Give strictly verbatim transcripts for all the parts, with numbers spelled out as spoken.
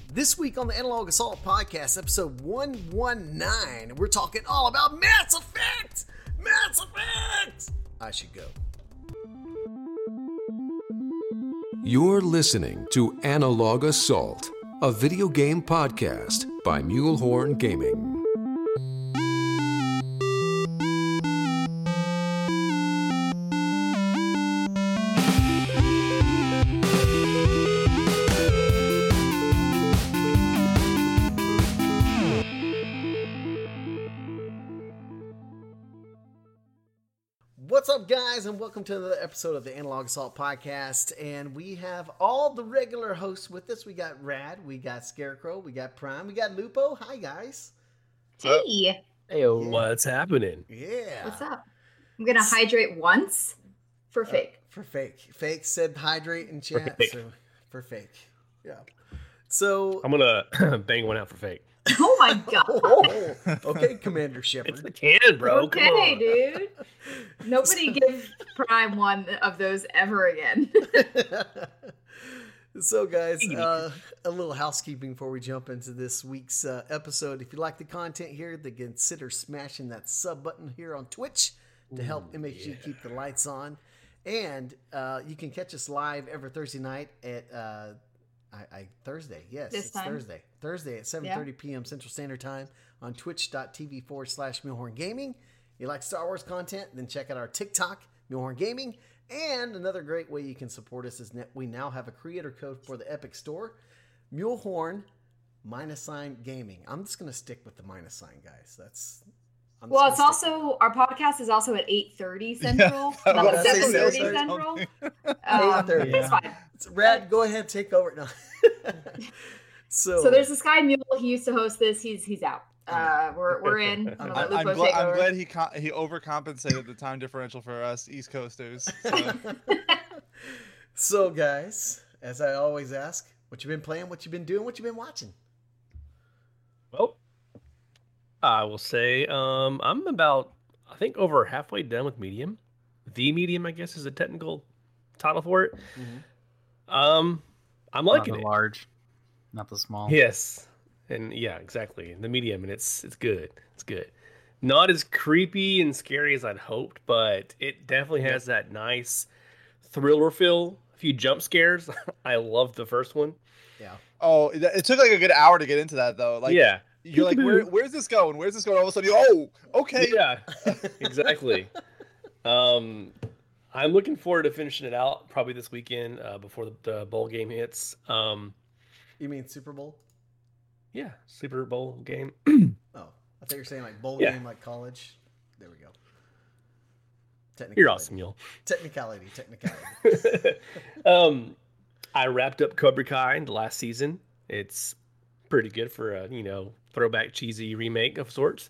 This week on the Analog Assault Podcast, episode one nineteen, we're talking all about Mass Effect! Mass Effect! I should go. You're listening to Analog Assault, a video game podcast by Mulehorn Gaming. What's up, guys, and welcome to another episode of the Analog Assault Podcast. And we have all the regular hosts with us. We got Rad, we got Scarecrow, we got Prime, we got Lupo. Hi, guys. Hey. Heyo, Yeah. what's happening? Yeah. What's up? I'm going to hydrate once for fake. Uh, for fake. Fake said hydrate in chat. fake. So, for fake. Yeah. So. I'm gonna bang one out for fake. Oh my god. Oh, okay, Commander It's Shepard. the can, bro. Come Okay, on. dude. Nobody give Prime one of those ever again. So, guys, uh, a little housekeeping before we jump into this week's uh, episode. If you like the content here, then consider smashing that sub button here on Twitch to help Ooh, M H G yeah. keep the lights on. And uh, you can catch us live every Thursday night at uh, I, I Thursday. Yes, This it's time? Thursday. Thursday at seven thirty p.m. Central Standard Time on twitch.tv forward slash Mulehorn Gaming. You like Star Wars content? Then check out our TikTok, Mulehorn Gaming. And another great way you can support us is that we now have a creator code for the Epic Store, Mulehorn minus sign gaming. I'm just going to stick with the minus sign, guys. That's I'm just Well, it's gonna stick also, our podcast is also at eight thirty Central, Oh, not did I say seven thirty seven Central. eight Um, thirty. It's fine. with it. Rad, go ahead, take over now. so, So there's this guy, Mule, he used to host this. He's he's out. Uh, we're, we're in. I'm gonna I'm- let I'm, Lupo gla- take I'm over. glad he co- he overcompensated the time differential for us East Coasters. So. so, guys, as I always ask, what you been playing, what you been doing, what you been watching? Well, I will say um, I'm about, I think, over halfway done with Medium. The Medium, I guess, is the technical title for it. Um, I'm Not liking the it. large, not the small. Yes, and yeah, exactly. The Medium, and it's it's good. It's good. Not as creepy and scary as I'd hoped, but it definitely has that nice thriller feel. A few jump scares. I loved the first one. Yeah. Oh, it, it took like a good hour to get into that though. Like, yeah. you're like, where, where's this going? Where's this going? All of a sudden, you oh, okay. Yeah, exactly. um, I'm looking forward to finishing it out probably this weekend uh, before the, the bowl game hits. Um, You mean Super Bowl? yeah, Super Bowl game. Oh, I thought you were saying like bowl Yeah. game, like college. There we go. Technicality. You're awesome, Mule. Technicality, technicality. um, I wrapped up Cobra Kai in the last season. It's pretty good for a you know throwback cheesy remake of sorts,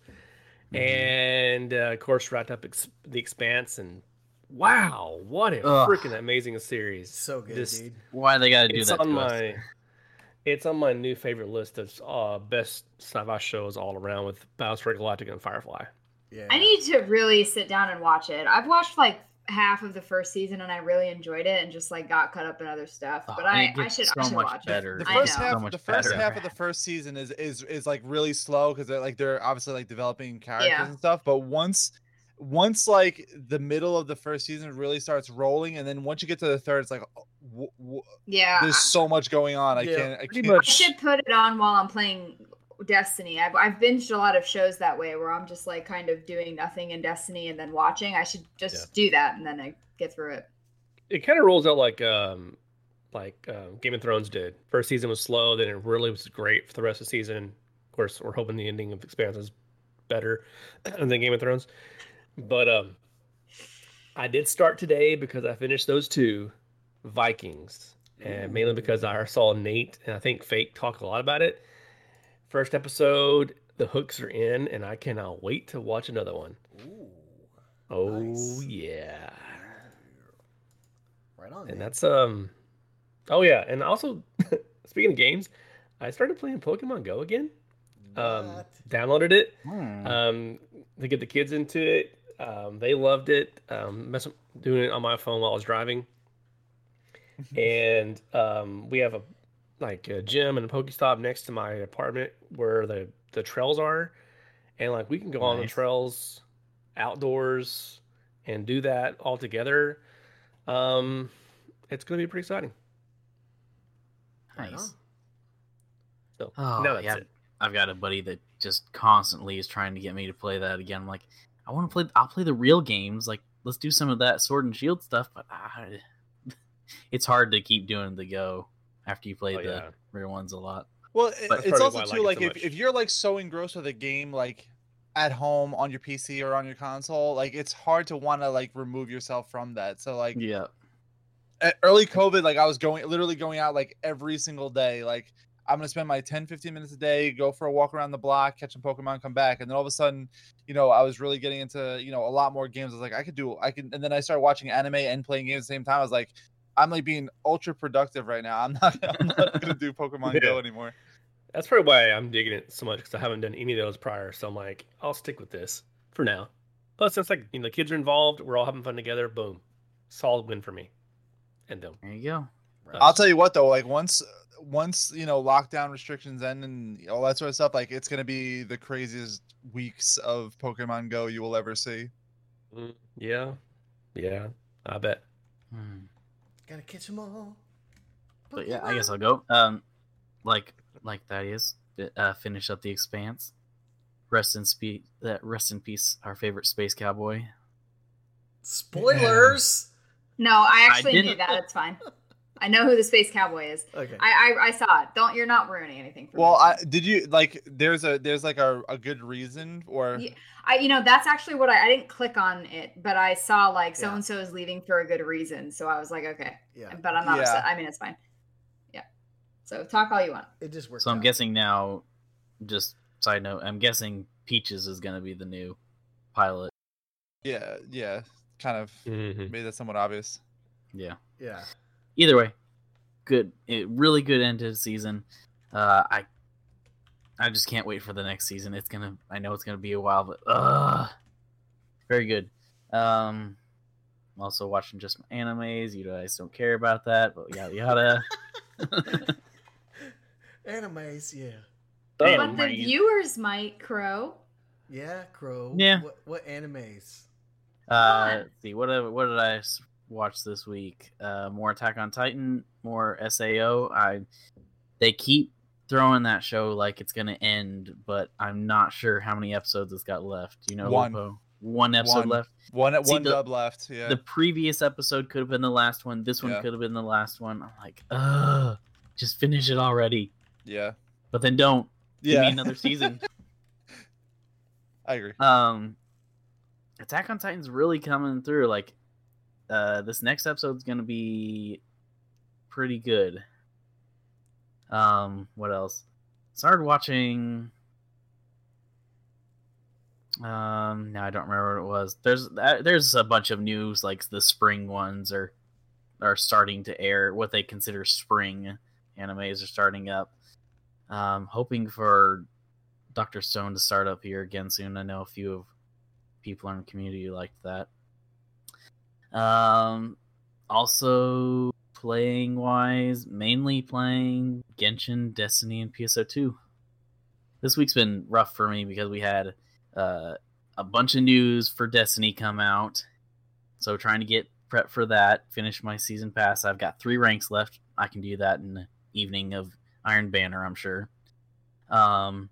and uh, of course wrapped up ex- the Expanse. And wow, what a Ugh. freaking amazing series! So good, This- dude. Why they gotta do It's that on to us? my it's on my new favorite list of uh, best sci-fi shows all around with Battlestar Galactica and Firefly. Yeah. I need to really sit down and watch it. I've watched like half of the first season and I really enjoyed it and just like got caught up in other stuff. Oh, But and I, it I gets should, so I should much watch better. it. The I first know. half, So much the first better. half of the first season is is is like really slow because they're like they're obviously like developing characters Yeah. and stuff. But once, once like the middle of the first season really starts rolling, and then once you get to the third, it's like oh, w- w- Yeah. there's so much going on. I Yeah, can't. I pretty can't. I much. should put it on while I'm playing Destiny. I've, I've binged a lot of shows that way where I'm just like kind of doing nothing in Destiny and then watching. I should just do that and then I get through it. It kind of rolls out like um like um, Game of Thrones did. First season was slow, then it really was great for the rest of the season. Of course, we're hoping the ending of Expanse is better than Game of Thrones. But um, I did start today because I finished those two Vikings, and mainly because I saw Nate and I think Fake talk a lot about it. First episode, the hooks are in, and I cannot wait to watch another one. Ooh, Oh Nice. yeah. right on. And man. that's um oh yeah, and also speaking of games, I started playing Pokemon Go again. Um What? downloaded it Hmm. um to get the kids into it. Um they loved it. Um mess, doing it on my phone while I was driving. And um we have a like a gym and a Pokestop next to my apartment where the the trails are, and like we can go on the Nice. trails outdoors and do that all together. Um, it's going to be pretty exciting. Right Nice. on. So Oh, now that's yeah. it. I've got a buddy that just constantly is trying to get me to play that again. I'm like, I want to play. I'll play the real games. Like, let's do some of that Sword and Shield stuff. But ah, it's hard to keep doing the Go after you play Oh, the yeah. real ones a lot. Well, it- But- it's That's also probably why I too like like it so if, much. if you're like so engrossed with a game like at home on your P C or on your console, like it's hard to want to like remove yourself from that. So like Yeah. at early COVID, like I was going literally going out like every single day. Like I'm gonna spend my ten, fifteen minutes a day, go for a walk around the block, catch some Pokemon, come back, and then all of a sudden, you know, I was really getting into you know a lot more games. I was like, I could do, I can, and then I started watching anime and playing games at the same time. I was like, I'm like being ultra productive right now. I'm not, I'm not gonna do Pokemon Go Yeah. anymore. That's probably why I'm digging it so much because I haven't done any of those prior. So I'm like, I'll stick with this for now. Plus, it's like you know, the kids are involved. We're all having fun together. Boom, solid win for me. And them. There you go. I'll tell you what though, like once once you know lockdown restrictions end and all that sort of stuff, like it's gonna be the craziest weeks of Pokemon Go you will ever see. Mm, yeah, yeah, I bet. Hmm. Gotta catch them all. But yeah, I guess I'll go. Um, like like that is uh, finish up the Expanse. Rest in spe- that rest in peace, our favorite space cowboy. Spoilers. No, I actually didn't- knew that. It's fine. I know who the Space Cowboy is. Okay. I, I I saw it. Don't you're not ruining anything for Well, me. I did you like there's a there's like a, a good reason or Yeah. I you know that's actually what I I didn't click on it, but I saw like so Yeah. and so is leaving for a good reason, so I was like, okay. Yeah. But I'm not Yeah. upset. I mean, it's fine. Yeah. So talk all you want. It just worked So I'm out. guessing now. Just side note, I'm guessing Peaches is going to be the new pilot. yeah, yeah, kind of Mhm. made that somewhat obvious. Yeah. Yeah. Either way, good. It really good end to the season. Uh, I I just can't wait for the next season. It's gonna. I know it's gonna be a while, but uh, very good. Um, I'm also watching just my animes. You guys don't care about that, but yada yada. Animes, yeah. Damn, But the Marty. viewers might, Crow. Yeah, Crow. Yeah. What, what animes? Uh, let's see, what did, what did I s- watch this week? Uh, more Attack on Titan, more S A O. I they keep throwing that show like it's gonna end, but I'm not sure how many episodes it's got left. Do you know, One. Lupo? One episode One. left. One See, one the- dub left. Yeah, The previous episode could have been the last one. This one Yeah. could have been the last one. I'm like, ugh, just finish it already. yeah, But then don't. Give me yeah. another season. I agree. Um, Attack on Titan's really coming through. Like, uh, this next episode's gonna be pretty good. Um, what else? Started watching. Um, now I don't remember what it was. There's uh, there's a bunch of news, like the spring ones are are starting to air. What they consider spring animes are starting up. Um, hoping for Doctor Stone to start up here again soon. I know a few of people in the community who liked that. Um, also playing wise, mainly playing Genshin, Destiny, and P S O two. This week's been rough for me because we had uh, a bunch of news for Destiny come out. So trying to get prep for that, finish my season pass. I've got three ranks left. I can do that in the evening of Iron Banner, I'm sure. Um,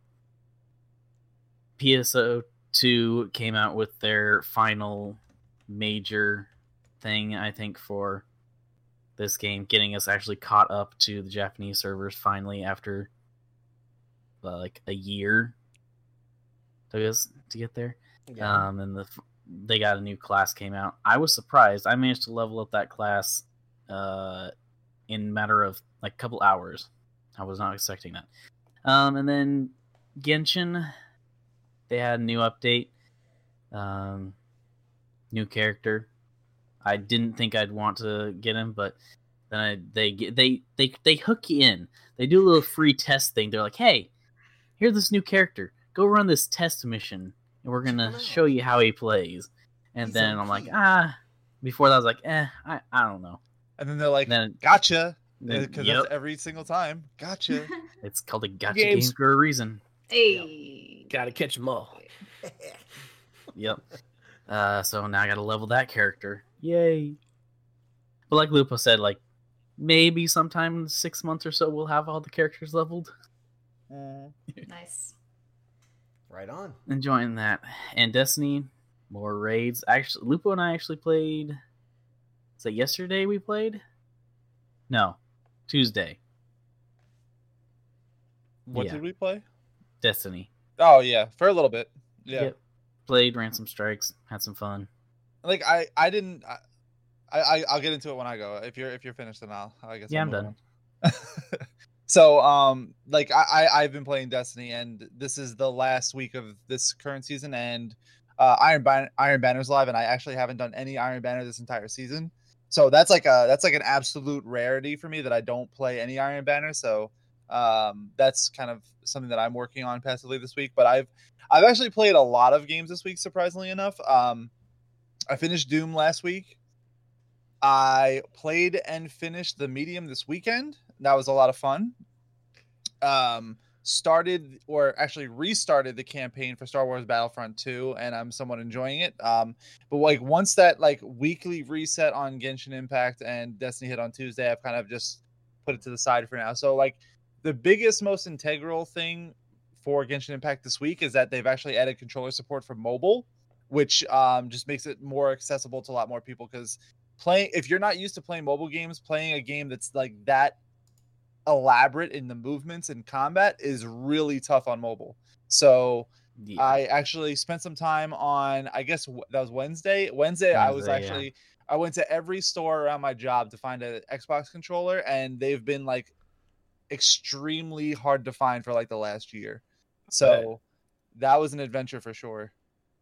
P S O two came out with their final major thing, I think, for this game, getting us actually caught up to the Japanese servers finally after uh, like a year took us to get there. Yeah. Um, and the they got a new class came out. I was surprised. I managed to level up that class uh, in a matter of like a couple hours. I was not expecting that. Um, and then Genshin, they had a new update, um, new character. I didn't think I'd want to get him, but then I, they get they they they hook you in. They do a little free test thing. They're like, "Hey, here's this new character. Go run this test mission, and we're gonna Check him out." show you how he plays." And He's then O I'm like, P. "Ah." Before that, I was like, "Eh, I I don't know." And then they're like, Then "Gotcha." Because Yep. that's every single time. Gotcha. It's called a gotcha Games. game for a reason. Hey. Gotta catch them all. Yep. Uh, so now I gotta level that character. Yay. But like Lupo said, like maybe sometime in six months or so we'll have all the characters leveled. Nice. Right on. Enjoying that. And Destiny, more raids. Actually, Lupo and I actually played. Was it yesterday we played? No, Tuesday. What Yeah. did we play? Destiny. Oh yeah, for a little bit. Yeah. Yep. Played Ransom Strikes. Had some fun. Like I, I didn't. I, I, I'll get into it when I go. If you're, if you're finished, then I'll. I guess. Yeah, I'll I'm move done. on. So, um, like I, I, I've been playing Destiny, and this is the last week of this current season, and uh, Iron Ban- Iron Banner's live, and I actually haven't done any Iron Banner this entire season. So that's like a that's like an absolute rarity for me that I don't play any Iron Banner. So um, that's kind of something that I'm working on passively this week. But I've I've actually played a lot of games this week, surprisingly enough. Um, I finished Doom last week. I played and finished the Medium this weekend. That was a lot of fun. Um, started or actually restarted the campaign for Star Wars Battlefront two, and I'm somewhat enjoying it. Um, but like once that like weekly reset on Genshin Impact and Destiny hit on Tuesday, I've kind of just put it to the side for now. So like the biggest, most integral thing for Genshin Impact this week is that they've actually added controller support for mobile, which um, just makes it more accessible to a lot more people. Because playing, if you're not used to playing mobile games, playing a game that's like that elaborate in the movements and combat is really tough on mobile. So Yeah. I actually spent some time on, I guess w- that was Wednesday. Wednesday, I was Wednesday, actually, yeah. I went to every store around my job to find an Xbox controller, and they've been like extremely hard to find for like the last year. So that was an adventure for sure.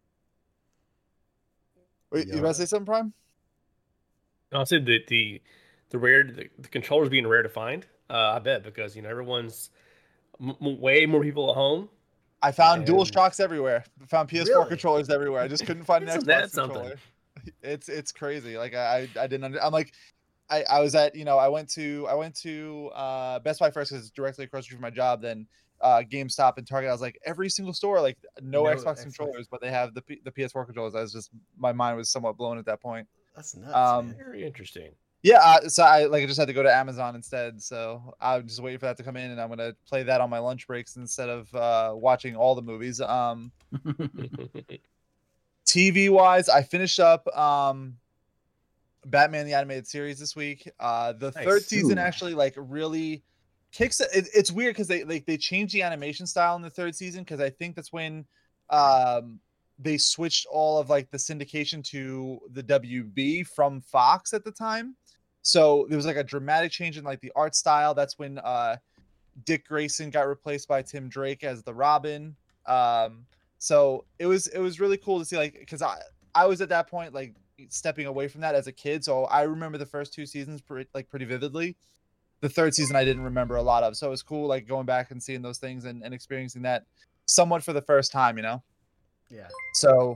Wait, you Yeah. about to say something, Prime? I'll say the the the rare the, the controllers being rare to find. Uh, I bet because you know everyone's m- m- way more people at home. I found And- Dual Shocks everywhere. I found P S four Really? controllers everywhere. I just couldn't find an Isn't Xbox that something? controller. It's it's crazy. Like I I didn't. Under, I'm like, I I was at you know I went to I went to uh, Best Buy first because it's directly across the street from my job. Then uh, GameStop and Target. I was like every single store like no, No Xbox Xbox. controllers, but they have the P- the P S four controllers. I was just my mind was somewhat blown at that point. That's nuts, Um, man. Very interesting. Yeah, uh, so I like I just had to go to Amazon instead. So I'm just waiting for that to come in, and I'm gonna play that on my lunch breaks instead of uh, watching all the movies. Um, T V wise, I finished up um, Batman the Animated Series this week. Uh, the Nice. third season Ooh. actually like really kicks it. it it's weird because they like they changed the animation style in the third season because I think that's when um, they switched all of like the syndication to the W B from Fox at the time. So there was like a dramatic change in like the art style. That's when uh, Dick Grayson got replaced by Tim Drake as the Robin. Um, so it was it was really cool to see like because I I was at that point like stepping away from that as a kid. So I remember the first two seasons pretty, like pretty vividly. The third season I didn't remember a lot of. So it was cool like going back and seeing those things and, and experiencing that somewhat for the first time, you know. Yeah. So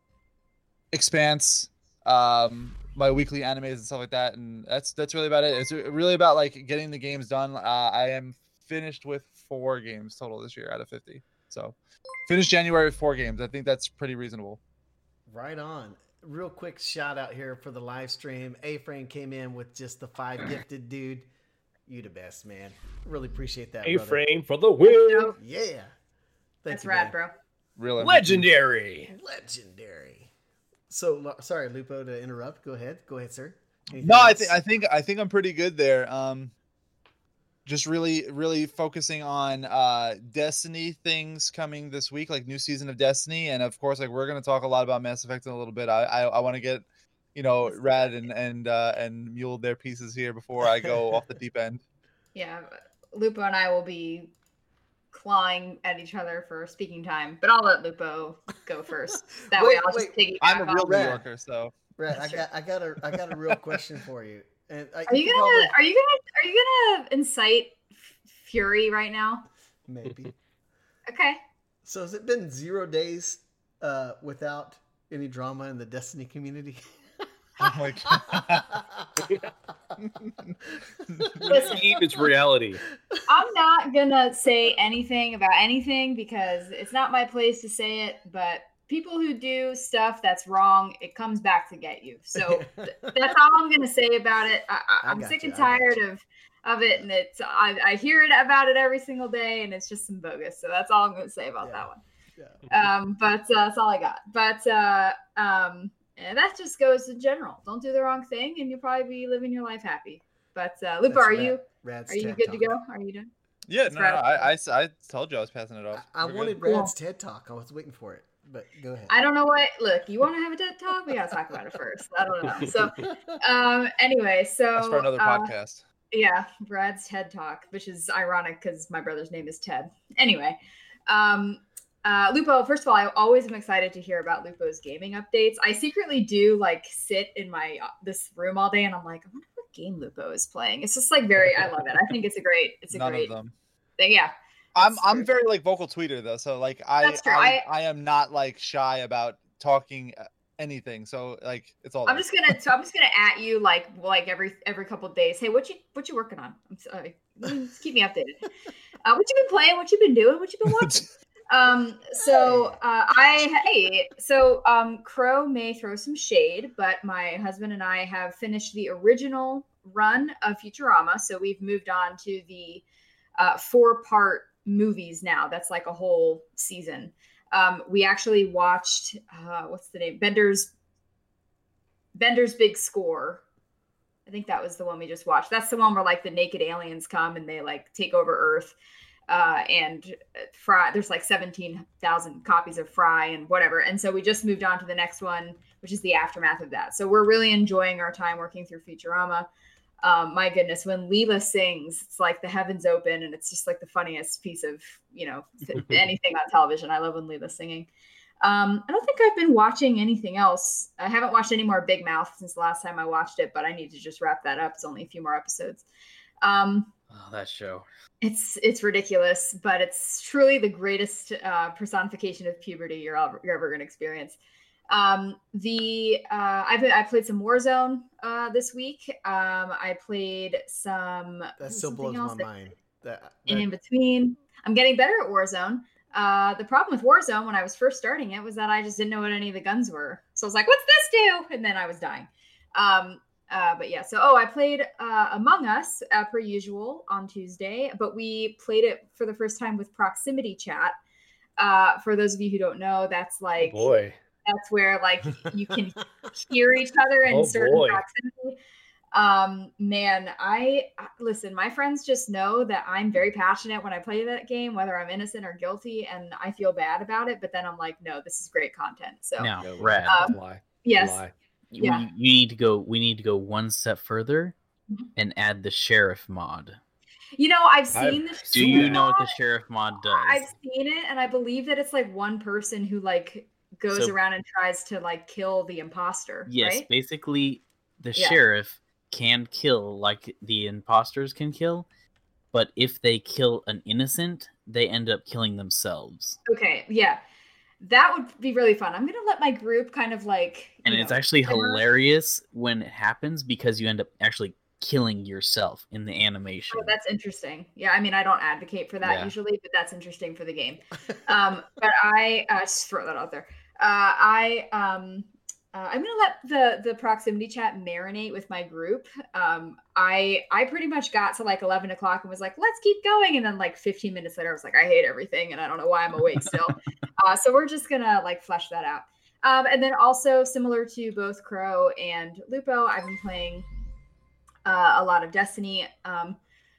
Expanse, um, my weekly animes and stuff like that, and that's that's really about it. It's really about like getting the games done. Uh, I am finished with four games total this year out of fifty. So finished January with four games. I think that's pretty reasonable. Right on. Real quick shout out here for the live stream. A-Frame came in with just the five gifted, dude. You the best, man. Really appreciate that, A brother. frame for the win. Yeah. Thank That's you, rad, man. bro. Real M V P. Legendary. Legendary. So lo- sorry, Lupo, to interrupt. Go ahead. Go ahead, sir. Anything No, I else? think I think I think I'm pretty good there. Um, just really, really focusing on uh Destiny things coming this week, like new season of Destiny, and of course, like we're gonna talk a lot about Mass Effect in a little bit. I I, I want to get, you know, Rad and and uh, and Mule their pieces here before I go off the deep end. Yeah, Lupo and I will be clawing at each other for speaking time, but I'll let Lupo go first. That Wait, way, I'll wait. just piggyback I'm a real off. New Rad. Yorker, so Brett, I got, I got a, I got a real question for you. And I, Are you could gonna? probably- Are you gonna? Are you gonna incite f- fury right now? maybe? Okay. So has it been zero days uh, without any drama in the Destiny community? Oh my god. Listen. It's reality. I'm not gonna say anything about anything because it's not my place to say it, but people who do stuff that's wrong, it comes back to get you. So th- that's all I'm gonna say about it. I, I, I I'm got sick you, and I got tired you. of of it, and it's I, I hear it about it every single day, and it's just some bogus. So that's all I'm gonna say about Yeah. that one. Yeah. Um, but uh, that's all I got. But uh, um, and that just goes in general. Don't do the wrong thing, and you'll probably be living your life happy. But uh, Lupa, That's are Rad- you Rad's are you TED good Talk. to go? Are you done? Yeah, That's no, no, right. I, I, I told you I was passing it off. I, I We're good. wanted Cool. Rad's TED Talk. I was waiting for it, but go ahead. I don't know what. Look, you want to have a TED talk? We gotta talk about it first. I don't know. So, um, anyway, so That's for another uh, podcast. yeah, Brad's TED talk, which is ironic because my brother's name is Ted. Anyway, um, uh, Lupo. First of all, I always am excited to hear about Lupo's gaming updates. I secretly do like sit in my uh, this room all day, and I'm like, I wonder what game Lupo is playing. It's just like very. I love it. I think it's a great. It's a None great of them. thing. Yeah. I'm That's I'm true. very like vocal tweeter though, so like I That's true. I, I- I am not like shy about talking uh, anything. So like it's all. I'm there. just gonna. So I'm just gonna at you like like every every couple of days. Hey, what you what you working on? I'm sorry. Just keep me updated. Uh, what you been playing? What you been doing? What you been watching? um. So uh, I hey. So um. Crow may throw some shade, but my husband and I have finished the original run of Futurama. So we've moved on to the uh, four part movies now. That's like a whole season. Um, we actually watched uh, what's the name? Bender's Bender's Big Score. I think that was the one we just watched. That's the one where like the naked aliens come and they like take over Earth. Uh, and Fry, there's like seventeen thousand copies of Fry and whatever. And so we just moved on to the next one, which is the aftermath of that. So we're really enjoying our time working through Futurama. Um, my goodness, when Leela sings, it's like the heavens open, and it's just like the funniest piece of, you know, anything on television. I love when Leela's singing. Um, I don't think I've been watching anything else. I haven't watched any more Big Mouth since the last time I watched it, but I need to just wrap that up. It's only a few more episodes. Um, Oh, that show. it's it's ridiculous, but it's truly the greatest uh, personification of puberty you're ever, you're ever going to experience. Um, the uh, I've I played some Warzone uh, this week. Um, I played some. That still blows else my that- mind. That, in, that in between. I'm getting better at Warzone. Uh, the problem with Warzone when I was first starting it was that I just didn't know what any of the guns were. So I was like, what's this do? And then I was dying. Um, uh, but yeah, so, oh, I played uh, Among Us uh, per usual on Tuesday, but we played it for the first time with proximity chat. Uh, for those of you who don't know, that's like, Oh boy. that's where like you can hear each other in Oh, certain boy. proximity. Um, man, I listen, my friends just know that I'm very passionate when I play that game, whether I'm innocent or guilty, and I feel bad about it, but then I'm like, no, this is great content. So Now, No, Rad, Um, lie. yes, Lie. you, yeah. you need to go. We need to go one step further Mhm. and add the sheriff mod. you know, I've I've seen this. Do seen you that. know what the sheriff mod does? I've seen it, and I believe that it's like one person who like goes So- around and tries to like kill the imposter. Yes, right? basically, the Yeah. sheriff can kill like the imposters can kill, but if they kill an innocent, they end up killing themselves. Okay, yeah, that would be really fun. I'm gonna let my group kind of like, And you it's know, actually simmer. hilarious when it happens because you end up actually killing yourself in the animation. Oh, that's interesting. Yeah, I mean, I don't advocate for that Yeah. usually, but that's interesting for the game. Um, but I uh, just throw that out there. Uh, I um, uh, I'm gonna let the the proximity chat marinate with my group. Um, I I pretty much got to like eleven o'clock and was like, let's keep going, and then like fifteen minutes later, I was like, I hate everything, and I don't know why I'm awake still. uh, so we're just gonna like flesh that out. Um, and then also similar to both Crow and Lupo, I've been playing uh, a lot of Destiny. Um,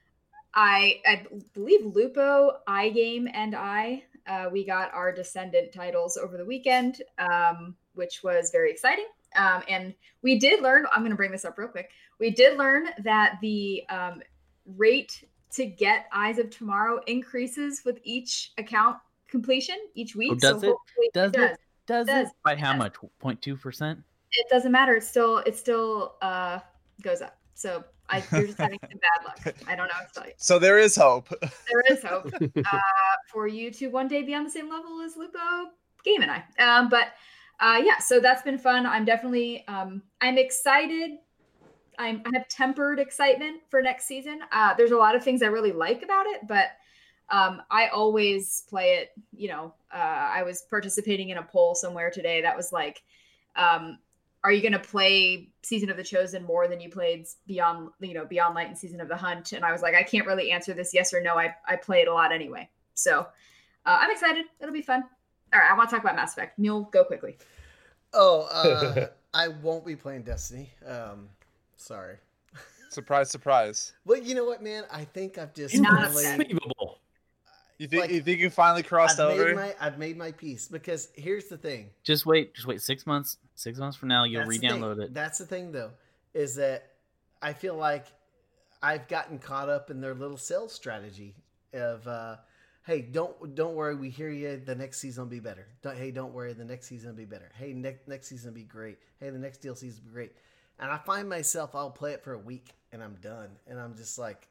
I I believe Lupo, iGame, and I uh, we got our Descendant titles over the weekend, um, which was very exciting. Um, and we did learn. I'm going to bring this up real quick. We did learn that the um, rate to get Eyes of Tomorrow increases with each account completion each week. Oh, does it? hopefully Does it? does. Does does. it? By how Yes. much? zero point two percent? It doesn't matter. It still it still uh, goes up. So I, you're just having some bad luck. I don't know what to tell you. So there is hope. There is hope uh, for you to one day be on the same level as Lupo, Game, and I. Um, but uh, yeah, so that's been fun. I'm definitely, um, I'm excited. I'm, I have tempered excitement for next season. Uh, there's a lot of things I really like about it, but um, I always play it. You know, uh, I was participating in a poll somewhere today that was like, um, are you going to play Season of the Chosen more than you played Beyond, you know, Beyond Light and Season of the Hunt? And I was like, I can't really answer this yes or no. I, I play it a lot anyway. So uh, I'm excited. It'll be fun. All right, I want to talk about Mass Effect. Mule, go quickly. Oh, uh, I won't be playing Destiny. Um, sorry. Surprise, surprise. Well, you know what, man? I think I've just Not finally. Unbelievable. You think Like, you think you finally crossed I've over? Made my, I've made my peace because here's the thing. Just wait, just wait six months. Six months from now, you'll That's the re-download thing. it. That's the thing, though, is that I feel like I've gotten caught up in their little sales strategy of, uh, hey, don't don't worry, we hear you. The next season will be better. Don't, hey, don't worry, the next season will be better. Hey, next next season will be great. Hey, the next D L C will be great. And I find myself, I'll play it for a week and I'm done, and I'm just like,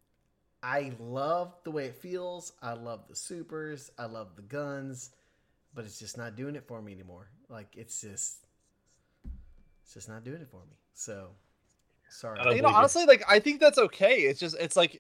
I love the way it feels. I love the supers. I love the guns, but it's just not doing it for me anymore. Like it's just. It's just not doing it for me. So, sorry. You know, honestly, like I think that's okay. It's just, it's like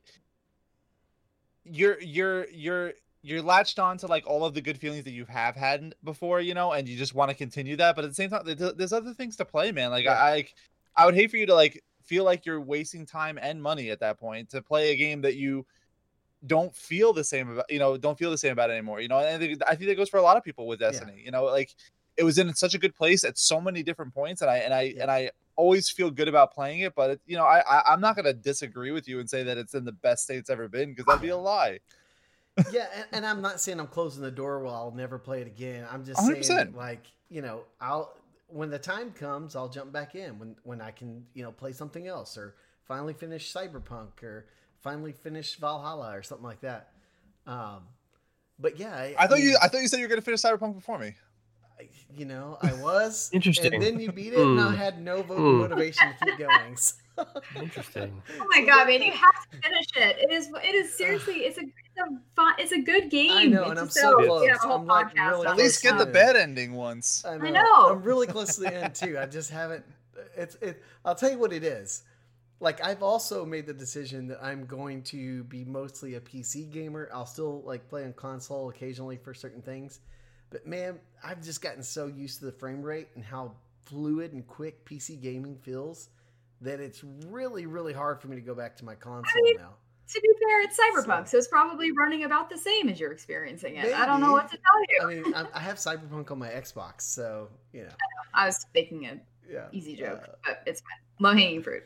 you're you're you're you're latched on to like all of the good feelings that you have had before, you know, and you just want to continue that. But at the same time, there's other things to play, man. Like yeah. I, I, I would hate for you to like feel like you're wasting time and money at that point to play a game that you don't feel the same about, you know, don't feel the same about anymore. You know, and I think, I think that goes for a lot of people with Destiny. Yeah. You know, like. It was in such a good place at so many different points, and I and I yeah. and I always feel good about playing it. But it, you know, I, I I'm not gonna disagree with you and say that it's in the best state it's ever been because that'd be a lie. Yeah, and, and I'm not saying I'm closing the door. Well, I'll never play it again. I'm just one hundred percent. saying, like you know, I'll when the time comes, I'll jump back in when when I can, you know, play something else or finally finish Cyberpunk or finally finish Valhalla or something like that. Um, but yeah, I, I thought I mean, you I thought you said you were gonna finish Cyberpunk before me. You know, I was interesting, and then you beat it, mm. and I had no mm. motivation to keep going. So. Interesting. Oh my god, man! You have to finish it. It is. It is seriously. It's a. It's a fun. It's a good game. I know, it's and I'm so close. Yeah, a whole I'm like podcast really At least get the bad ending once. I know. I know. I'm really close to the end too. I just haven't. It's. It. I'll tell you what it is. Like I've also made the decision that I'm going to be mostly a P C gamer. I'll still like play on console occasionally for certain things. But man, I've just gotten so used to the frame rate and how fluid and quick P C gaming feels that it's really, really hard for me to go back to my console I mean, now. To be fair, it's Cyberpunk, so, so it's probably running about the same as you're experiencing it. Maybe. I don't know what to tell you. I mean, I, I have Cyberpunk on my Xbox, so, you know. I, I was making an yeah, easy joke, uh, but it's fine. Low-hanging fruit.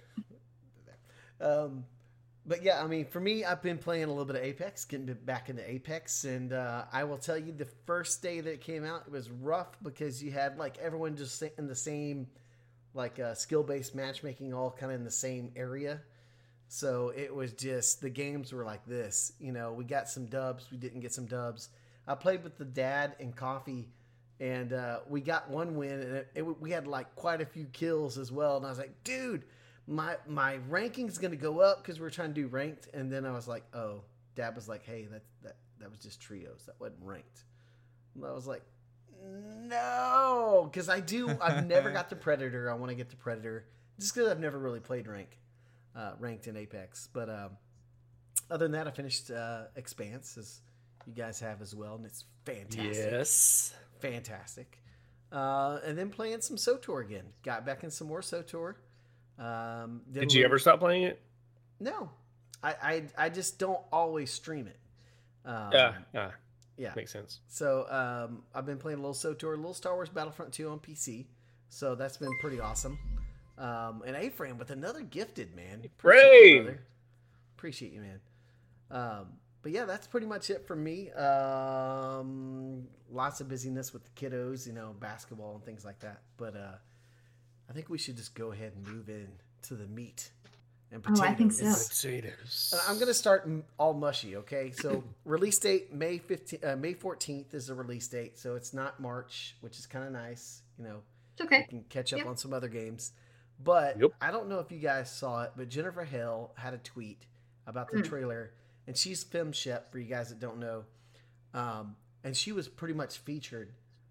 Um, But yeah, I mean, for me, I've been playing a little bit of Apex, getting back into Apex, and uh, I will tell you, the first day that it came out, it was rough because you had like everyone just in the same, like uh, skill-based matchmaking, all kind of in the same area. So it was just the games were like this. You know, we got some dubs, we didn't get some dubs. I played with the dad and Coffee, and uh, we got one win, and it, it, we had like quite a few kills as well. And I was like, dude. My my ranking's gonna go up because we're trying to do ranked, and then I was like, oh, Dad was like, hey, that that that was just trios, that wasn't ranked. And I was like, no, because I do. I've never got the Predator. I want to get the Predator just because I've never really played rank, uh, ranked in Apex. But um, other than that, I finished uh, Expanse, as you guys have as well, and it's fantastic. Yes, fantastic. Uh, and then playing some SWTOR again. Got back in some more SWTOR. Um, Did you ever stop playing it? No, I, I, I just don't always stream it. Um, yeah, yeah, yeah, makes sense. So um, I've been playing a little SWTOR, a little Star Wars Battlefront two on P C. So that's been pretty awesome. Um, and A-Frame with another gifted, man. Appreciate you, brother. Appreciate you, man. Um, but yeah, that's pretty much it for me. Um, lots of busyness with the kiddos, you know, basketball and things like that. But uh, I think we should just go ahead and move in to the meat and potatoes. Oh, I think so. Potatoes. I'm going to start all mushy, okay? So release date, May fifteenth, uh, May fourteenth is the release date. So it's not March, which is kind of nice. You know, it's okay. We can catch up yep. on some other games. But yep. I don't know if you guys saw it, but Jennifer Hale had a tweet about the mm. trailer. And she's FemShep, for you guys that don't know. Um, and she was pretty much featured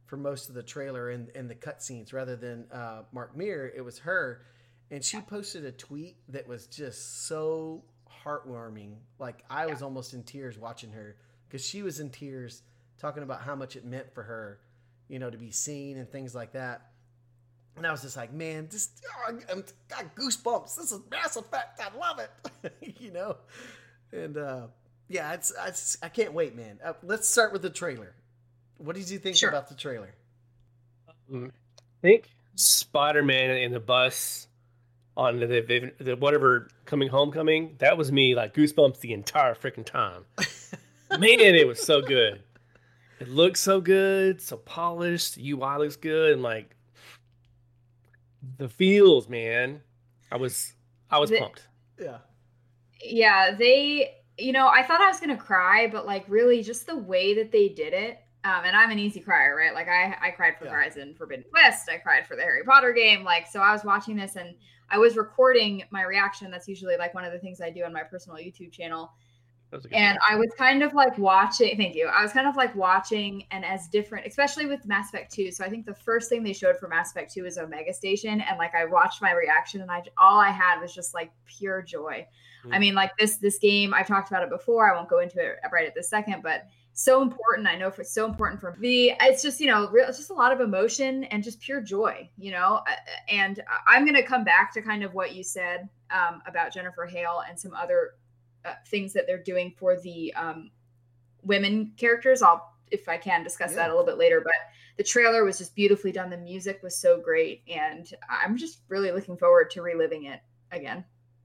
for most of the trailer and, and the cutscenes rather than uh, Mark Meer. It was her. And she posted a tweet that was just so heartwarming. Like I was almost in tears watching her because she was in tears talking about how much it meant for her, you know, to be seen and things like that. And I was just like, man, this oh, I'm got goosebumps. This is Mass Effect. I love it, you know. And uh, yeah, it's, it's I can't wait, man. Uh, let's start with the trailer. What did you think sure. about the trailer? I think Spider-Man in the bus on the, the, the whatever coming homecoming, that was me like goosebumps the entire freaking time. Man, it was so good. It looks so good, so polished. The U I looks good, and like the feels, man. I was I was the, pumped. Yeah. Yeah, they, you know, I thought I was gonna cry, but like really just the way that they did it. Um, and I'm an easy crier, right? Like I, I cried for yeah. Horizon Forbidden West. I cried for the Harry Potter game. Like, so I was watching this and I was recording my reaction. That's usually like one of the things I do on my personal YouTube channel. And I was kind of like watching, thank you. I was kind of like watching and as different, especially with Mass Effect two. So I think the first thing they showed for Mass Effect two is Omega Station. And like, I watched my reaction and I, all I had was just like pure joy. Mm. I mean, like this, this game, I've talked about it before. I won't go into it right at this second, but so important. I know for so important for me. It's just, you know, real, it's just a lot of emotion and just pure joy, you know, and I'm going to come back to kind of what you said um, about Jennifer Hale and some other uh, things that they're doing for the um, women characters. I'll, if I can discuss yeah. that a little bit later, but the trailer was just beautifully done. The music was so great. And I'm just really looking forward to reliving it again.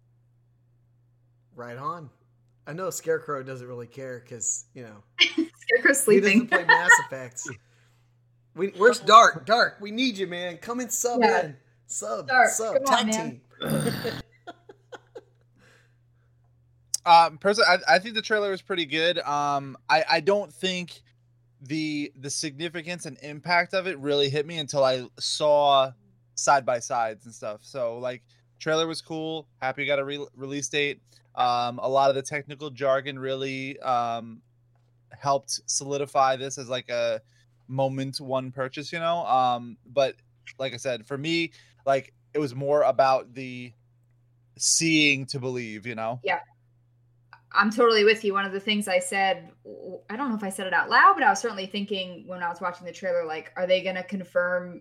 Right on. I know Scarecrow doesn't really care because, you know, Scarecrow's sleeping. He doesn't play Mass Effects. We, where's Dark? Dark, we need you, man. Come and sub yeah. in. Sub, Dark, sub, tag on, team. um, personally, I, I think the trailer was pretty good. Um, I, I don't think the the significance and impact of it really hit me until I saw side by sides and stuff. So, like, trailer was cool. Happy got a re- release date. Um, a lot of the technical jargon really um, helped solidify this as like a moment one purchase, you know. Um, but like I said, for me, like it was more about the seeing to believe, you know. Yeah, I'm totally with you. One of the things I said, I don't know if I said it out loud, but I was certainly thinking when I was watching the trailer, like, are they going to confirm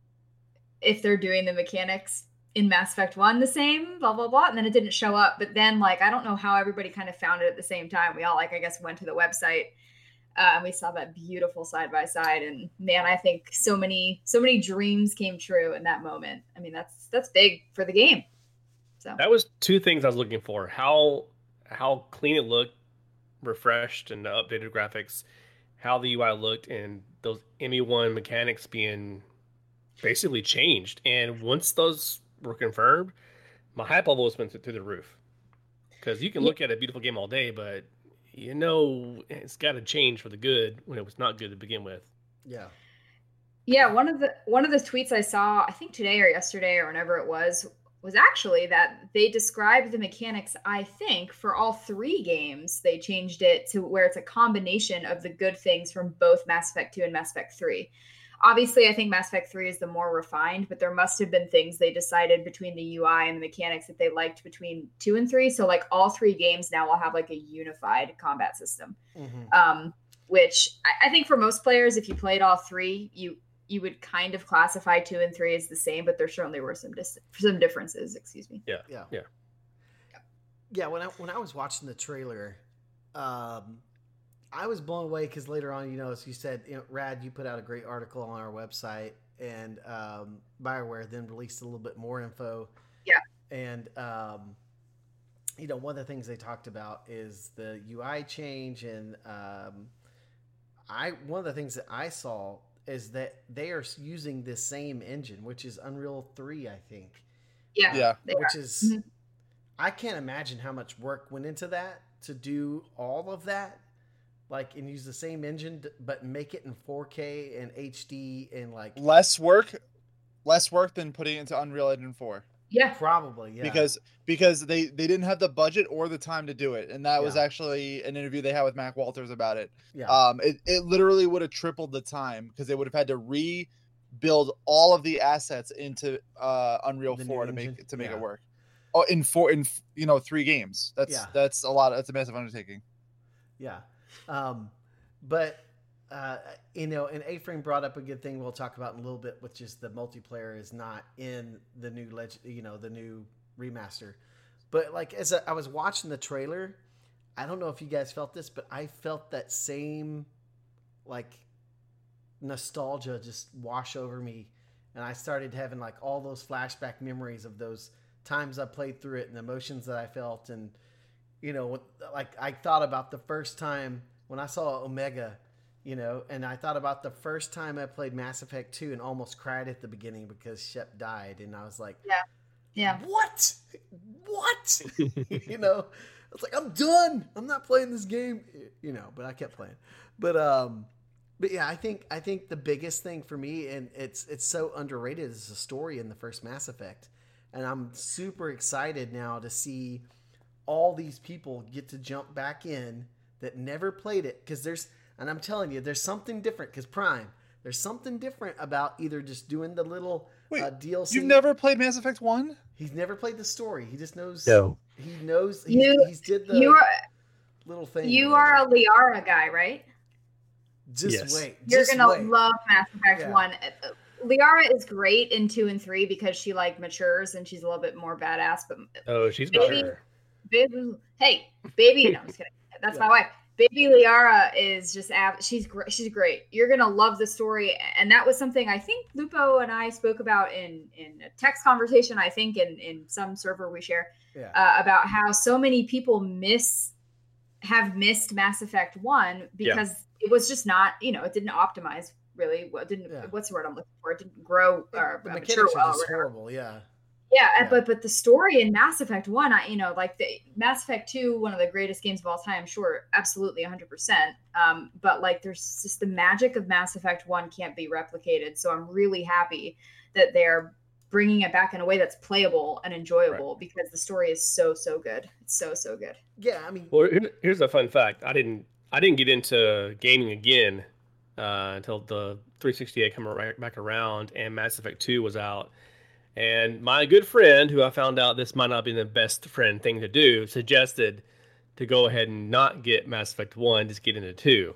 if they're doing the mechanics in Mass Effect one the same, blah, blah, blah. And then it didn't show up. But then, like, I don't know how everybody kind of found it at the same time. We all, like, I guess, went to the website uh, and we saw that beautiful side-by-side. And, man, I think so many, so many dreams came true in that moment. I mean, that's that's big for the game. So that was two things I was looking for. How how clean it looked, refreshed, and the updated graphics, how the U I looked, and those M E one mechanics being basically changed. And once those were confirmed, my hype level was went through the roof. Because you can look at a beautiful game all day, but you know it's got to change for the good when it was not good to begin with. Yeah. Yeah, one of the one of the tweets I saw, I think today or yesterday or whenever it was, was actually that they described the mechanics, I think, for all three games. They changed it to where it's a combination of the good things from both Mass Effect two and Mass Effect three. Obviously, I think Mass Effect three is the more refined, but there must have been things they decided between the U I and the mechanics that they liked between two and three. So, like, all three games now will have, like, a unified combat system, mm-hmm. um, which I, I think for most players, if you played all three, you you would kind of classify two and three as the same, but there certainly were some dis- some differences. Excuse me. Yeah, yeah, yeah. Yeah, when I when I was watching the trailer, um, I was blown away because later on, you know, as you said, you know, Rad, you put out a great article on our website, and um, BioWare then released a little bit more info. Yeah. And, um, you know, one of the things they talked about is the U I change. And um, I one of the things that I saw is that they are using this same engine, which is Unreal three, I think. Yeah. Yeah. Which is, mm-hmm. I can't imagine how much work went into that to do all of that. Like, and use the same engine, but make it in four K and H D and like less work, less work than putting it into Unreal Engine four. Yeah, probably. Yeah, because because they they didn't have the budget or the time to do it, and that was Yeah. actually an interview they had with Mac Walters about it. yeah, Um, it it literally would have tripled the time because they would have had to rebuild all of the assets into uh Unreal The new four to engine? make to make Yeah. it work. Oh, in four in you know three games. That's Yeah. that's a lot. That's a massive undertaking. yeah. Um, but uh, you know, and A-Frame brought up a good thing we'll talk about in a little bit, which is the multiplayer is not in the new leg, you know, the new remaster. But like as a, I was watching the trailer, I don't know if you guys felt this, but I felt that same like nostalgia just wash over me, and I started having like all those flashback memories of those times I played through it and the emotions that I felt, and you know, like I thought about the first time when I saw Omega, you know, and I thought about the first time I played Mass Effect two and almost cried at the beginning because Shep died, and I was like, yeah, yeah. what? What? You know, I was like, I'm done. I'm not playing this game, you know, but I kept playing. But um but yeah, I think I think the biggest thing for me, and it's it's so underrated, is the story in the first Mass Effect. And I'm super excited now to see all these people get to jump back in that never played it, because there's, and I'm telling you, there's something different, because Prime, there's something different about either just doing the little Wait, uh, D L C. You've never played Mass Effect one? He's never played the story. He just knows. No. He knows. He's, You- he's did the You are little thing. you or are whatever. a Liara guy, right? Just Yes. wait. You're just gonna wait. love Mass Effect Yeah. one. Uh, Liara is great in two and three because she like matures and she's a little bit more badass. But Oh, she's Baby. better. baby, hey, baby, no, I'm just kidding. That's my wife. Baby Liara is just ab- she's great. She's great. You're gonna love the story, and that was something I think Lupo and I spoke about in in a text conversation. I think in in some server we share Yeah. uh, about how so many people miss have missed Mass Effect one because it was just not, you know, it didn't optimize really. Well, it didn't Yeah. what's the word I'm looking for? It didn't grow or the uh, mechanics mature are well. or just whatever. horrible. Yeah. Yeah, Yeah. but but the story in Mass Effect one, I you know, like the Mass Effect two, one of the greatest games of all time, sure, absolutely one hundred percent. Um, but like there's just the magic of Mass Effect one can't be replicated. So I'm really happy that they're bringing it back in a way that's playable and enjoyable because the story is so so good. It's so so good. Yeah. I mean, Well, here- here's a fun fact. I didn't I didn't get into gaming again uh, until the three sixty-eight came right back around and Mass Effect two was out. And my good friend, who I found out this might not be the best friend thing to do, suggested to go ahead and not get Mass Effect one, just get into two.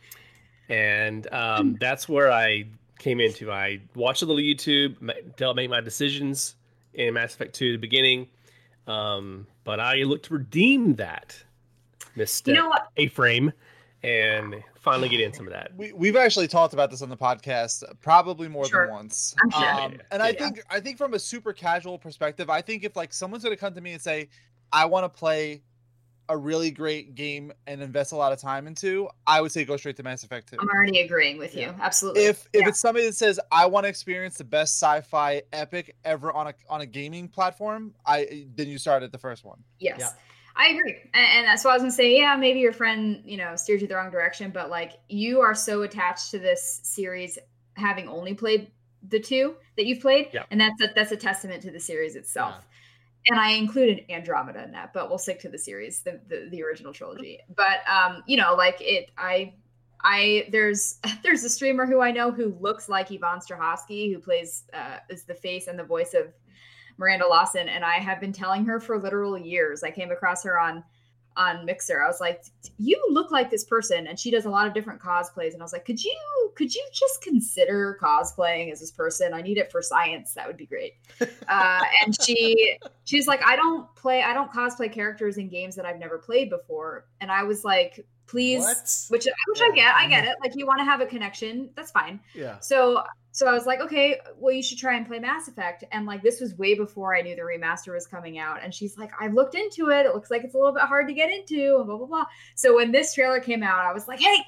And um, that's where I came into. I watched a little YouTube, ma- to make my decisions in Mass Effect two at the beginning. Um, but I looked to redeem that misstep, You know what? A-frame, and finally get in some of that. We we've actually talked about this on the podcast probably more Sure. than once. I'm sure. Um, Yeah, and I yeah. think I think from a super casual perspective, I think if like someone's going to come to me and say, "I want to play a really great game and invest a lot of time into," I would say go straight to Mass Effect two. I'm already agreeing with you. Yeah. Absolutely. If if Yeah. it's somebody that says, "I want to experience the best sci-fi epic ever on a on a gaming platform," I then you start at the first one. Yes. Yeah. I agree. And, and that's why I was gonna say, yeah, maybe your friend, you know, steered you the wrong direction, but like you are so attached to this series having only played the two that you've played. Yeah. And that's a, that's a testament to the series itself. And I included Andromeda in that, but we'll stick to the series, the, the, the original trilogy. But um, you know, like it I I there's there's a streamer who I know who looks like Yvonne Strahovski, who plays uh is the face and the voice of Miranda Lawson, and I have been telling her for literal years. I came across her on on Mixer. I was like, "You look like this person," and she does a lot of different cosplays. And I was like, "Could you could you just consider cosplaying as this person? I need it for science. That would be great." Uh, and she she's like, "I don't play. I don't cosplay characters in games that I've never played before." And I was like, "Please," What? which which Yeah. I get. I get it. Like you want to have a connection. That's fine. Yeah. So so I was like, okay, well, you should try and play Mass Effect. And like this was way before I knew the remaster was coming out. And she's like, I've looked into it. It looks like it's a little bit hard to get into, and blah blah blah. So when this trailer came out, I was like, hey,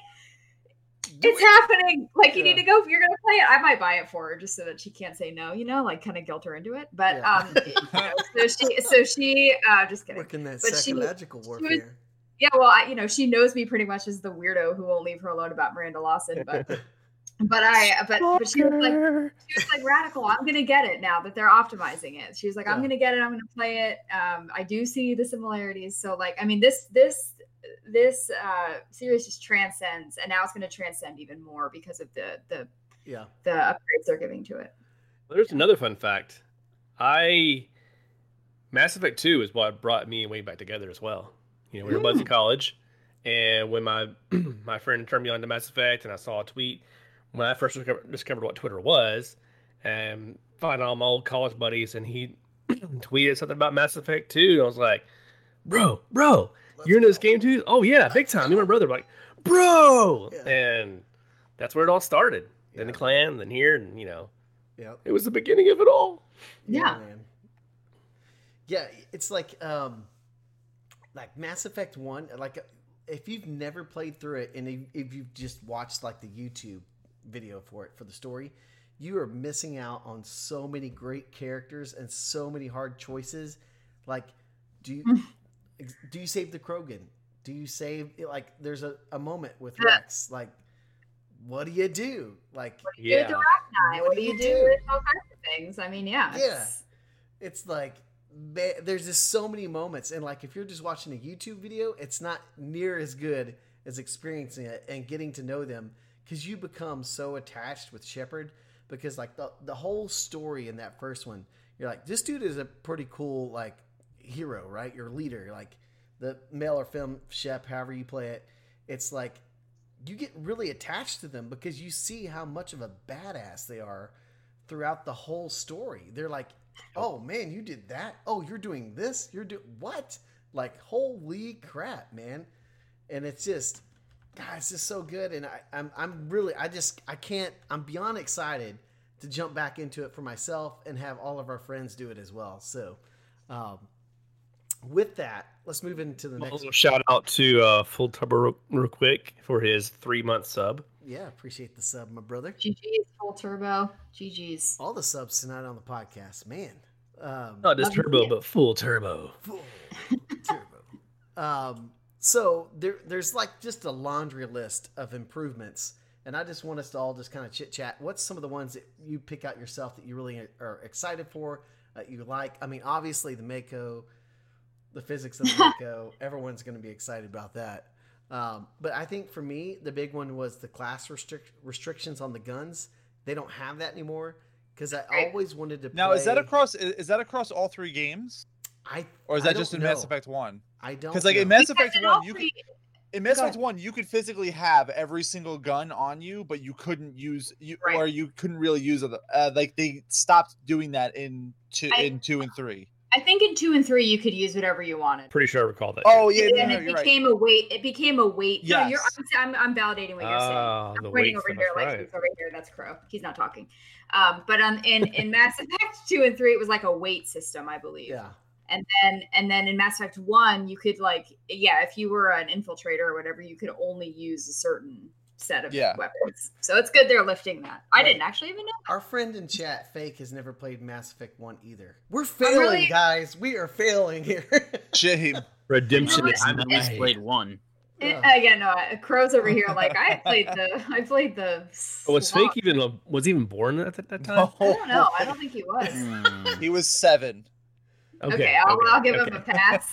it's happening. Like you Yeah. need to go if you're gonna play it. I might buy it for her just so that she can't say no, you know, like kind of guilt her into it. But Yeah. um you know, so she so she uh just kidding. Working that But she- psychological she was- warfare. Yeah, well, I, you know, she knows me pretty much as the weirdo who won't leave her alone about Miranda Lawson, but But I, but, but she was like, she was like radical. I'm gonna get it now that they're optimizing it. She was like, I'm Yeah. gonna get it. I'm gonna play it. Um, I do see the similarities. So like, I mean, this this this uh, series just transcends, and now it's gonna transcend even more because of the the Yeah. the upgrades they're giving to it. There's another fun fact. I Mass Effect two is what brought me and Wade back together as well. You know, we were buds in college, and when my my friend turned me on to Mass Effect, and I saw a tweet when I first discovered, discovered what Twitter was, and found all my old college buddies, and he tweeted something about Mass Effect two, and I was like, "Bro, bro, Let's you're in this go. game too? Oh yeah, big time." Me and my brother were like, "Bro," Yeah. and that's where it all started. Then Yeah. the clan, then here, and you know, Yep. it was the beginning of it all. Yeah. man. Yeah, it's like um like Mass Effect one, like if you've never played through it and if, if you've just watched like the YouTube video for it for the story, you are missing out on so many great characters and so many hard choices. Like do you do you save the Krogan? Do you save like there's a, a moment with Rex, like what do you do? Like What do you do with the Rachni? What do you do with all kinds of things? I mean, yeah. Yeah. it's- it's like man, there's just so many moments, and like if you're just watching a YouTube video, it's not near as good as experiencing it and getting to know them, because you become so attached with Shepard, because like the, the whole story in that first one, you're like, this dude is a pretty cool like hero, right? Your leader, like the male or femme Shep, however you play it. It's like you get really attached to them because you see how much of a badass they are throughout the whole story. They're like, oh man, you did that. Oh, you're doing this. You're doing what? Like, holy crap, man. And it's just, God, it's just so good. And I, I'm, I'm really, I just, I can't, I'm beyond excited to jump back into it for myself and have all of our friends do it as well. So, um, with that, let's move into the A next. little shout out to uh, Full Turbo real, real quick for his three month sub. Yeah, appreciate the sub, my brother. G G's full turbo. G G's. All the subs tonight on the podcast, man. Um, Not just Love turbo, it. but full turbo. Full turbo. Um, so there, there's like just a laundry list of improvements, and I just want us to all just kind of chit chat. What's some of the ones that you pick out yourself that you really are excited for, that you like? I mean, obviously the Mako, the physics of the Mako, everyone's going to be excited about that. Um, but I think for me, the big one was the class restrict restrictions on the guns. They don't have that anymore, because I always wanted to play. Now, is that across? Is is that across all three games, I or is I that don't just in know. Mass Effect One? I don't Because like in know. Mass Effect Because in all One, you could three- in Mass Go Effect ahead. One you could physically have every single gun on you, but you couldn't use you Right. or you couldn't really use it. Uh, like they stopped doing that in two, I- in two and three. I think in two and three you could use whatever you wanted. Pretty sure I recall that. Oh yeah, no, and no, it you're right. became a weight. It became a weight. No, you're. Yes. I'm, I'm validating what you're Ah, saying. the I'm weight pointing over stuff, here, that's like right. he's over here. That's Crow. He's not talking. Um, but um, in in Mass Effect two and three, it was like a weight system, I believe. Yeah. And then and then in Mass Effect one, you could like, yeah, if you were an infiltrator or whatever, you could only use a certain set of Yeah. weapons. So it's good they're lifting that. I Right. didn't actually even know. Our friend in chat, Fake, has never played Mass Effect one either. We're failing, really- guys. We are failing here. Shame. Redemption You know is what? I've only nigh. played one. Eh, Yeah. Again, no, uh, Crow's over here. Like I played the, I played the. Oh, was slog. Fake even uh, was he even born at that, that time? I don't know. I don't think he was. Hmm. He was seven. Okay, I'll, okay, I'll give okay. him a pass.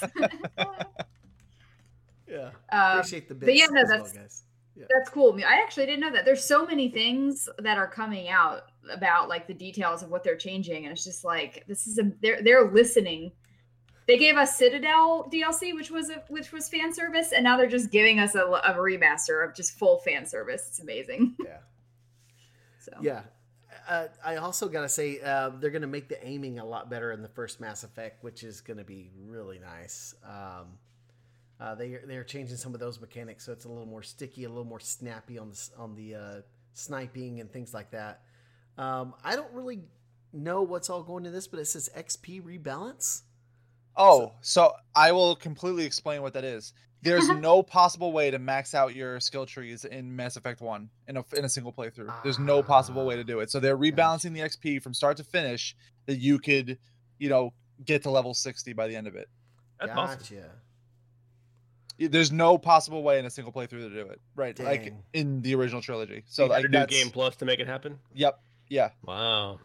Yeah. um, Appreciate the bits but yeah, no, as well, that's- guys. That's cool. I actually didn't know that. There's so many things that are coming out about like the details of what they're changing, and it's just like this is a they're they're listening. They gave us Citadel D L C, which was a which was fan service, and now they're just giving us a, a remaster of just full fan service. It's amazing. Yeah. So Yeah. Uh, I also got to say, uh, they're going to make the aiming a lot better in the first Mass Effect, which is going to be really nice. Um, uh, they they're changing some of those mechanics, so it's a little more sticky, a little more snappy on the s- on the uh, sniping and things like that. Um, I don't really know what's all going to this, but it says X P rebalance. Oh, so I will completely explain what that is. There's no possible way to max out your skill trees in Mass Effect one in a in a single playthrough. There's no possible way to do it. So they're rebalancing the X P from start to finish that you could, you know, get to level sixty by the end of it. That's Gotcha. awesome. There's no possible way in a single playthrough to do it, right? Dang. Like in the original trilogy. So you like had to do that's Game Plus to make it happen. Yep. Yeah. Wow.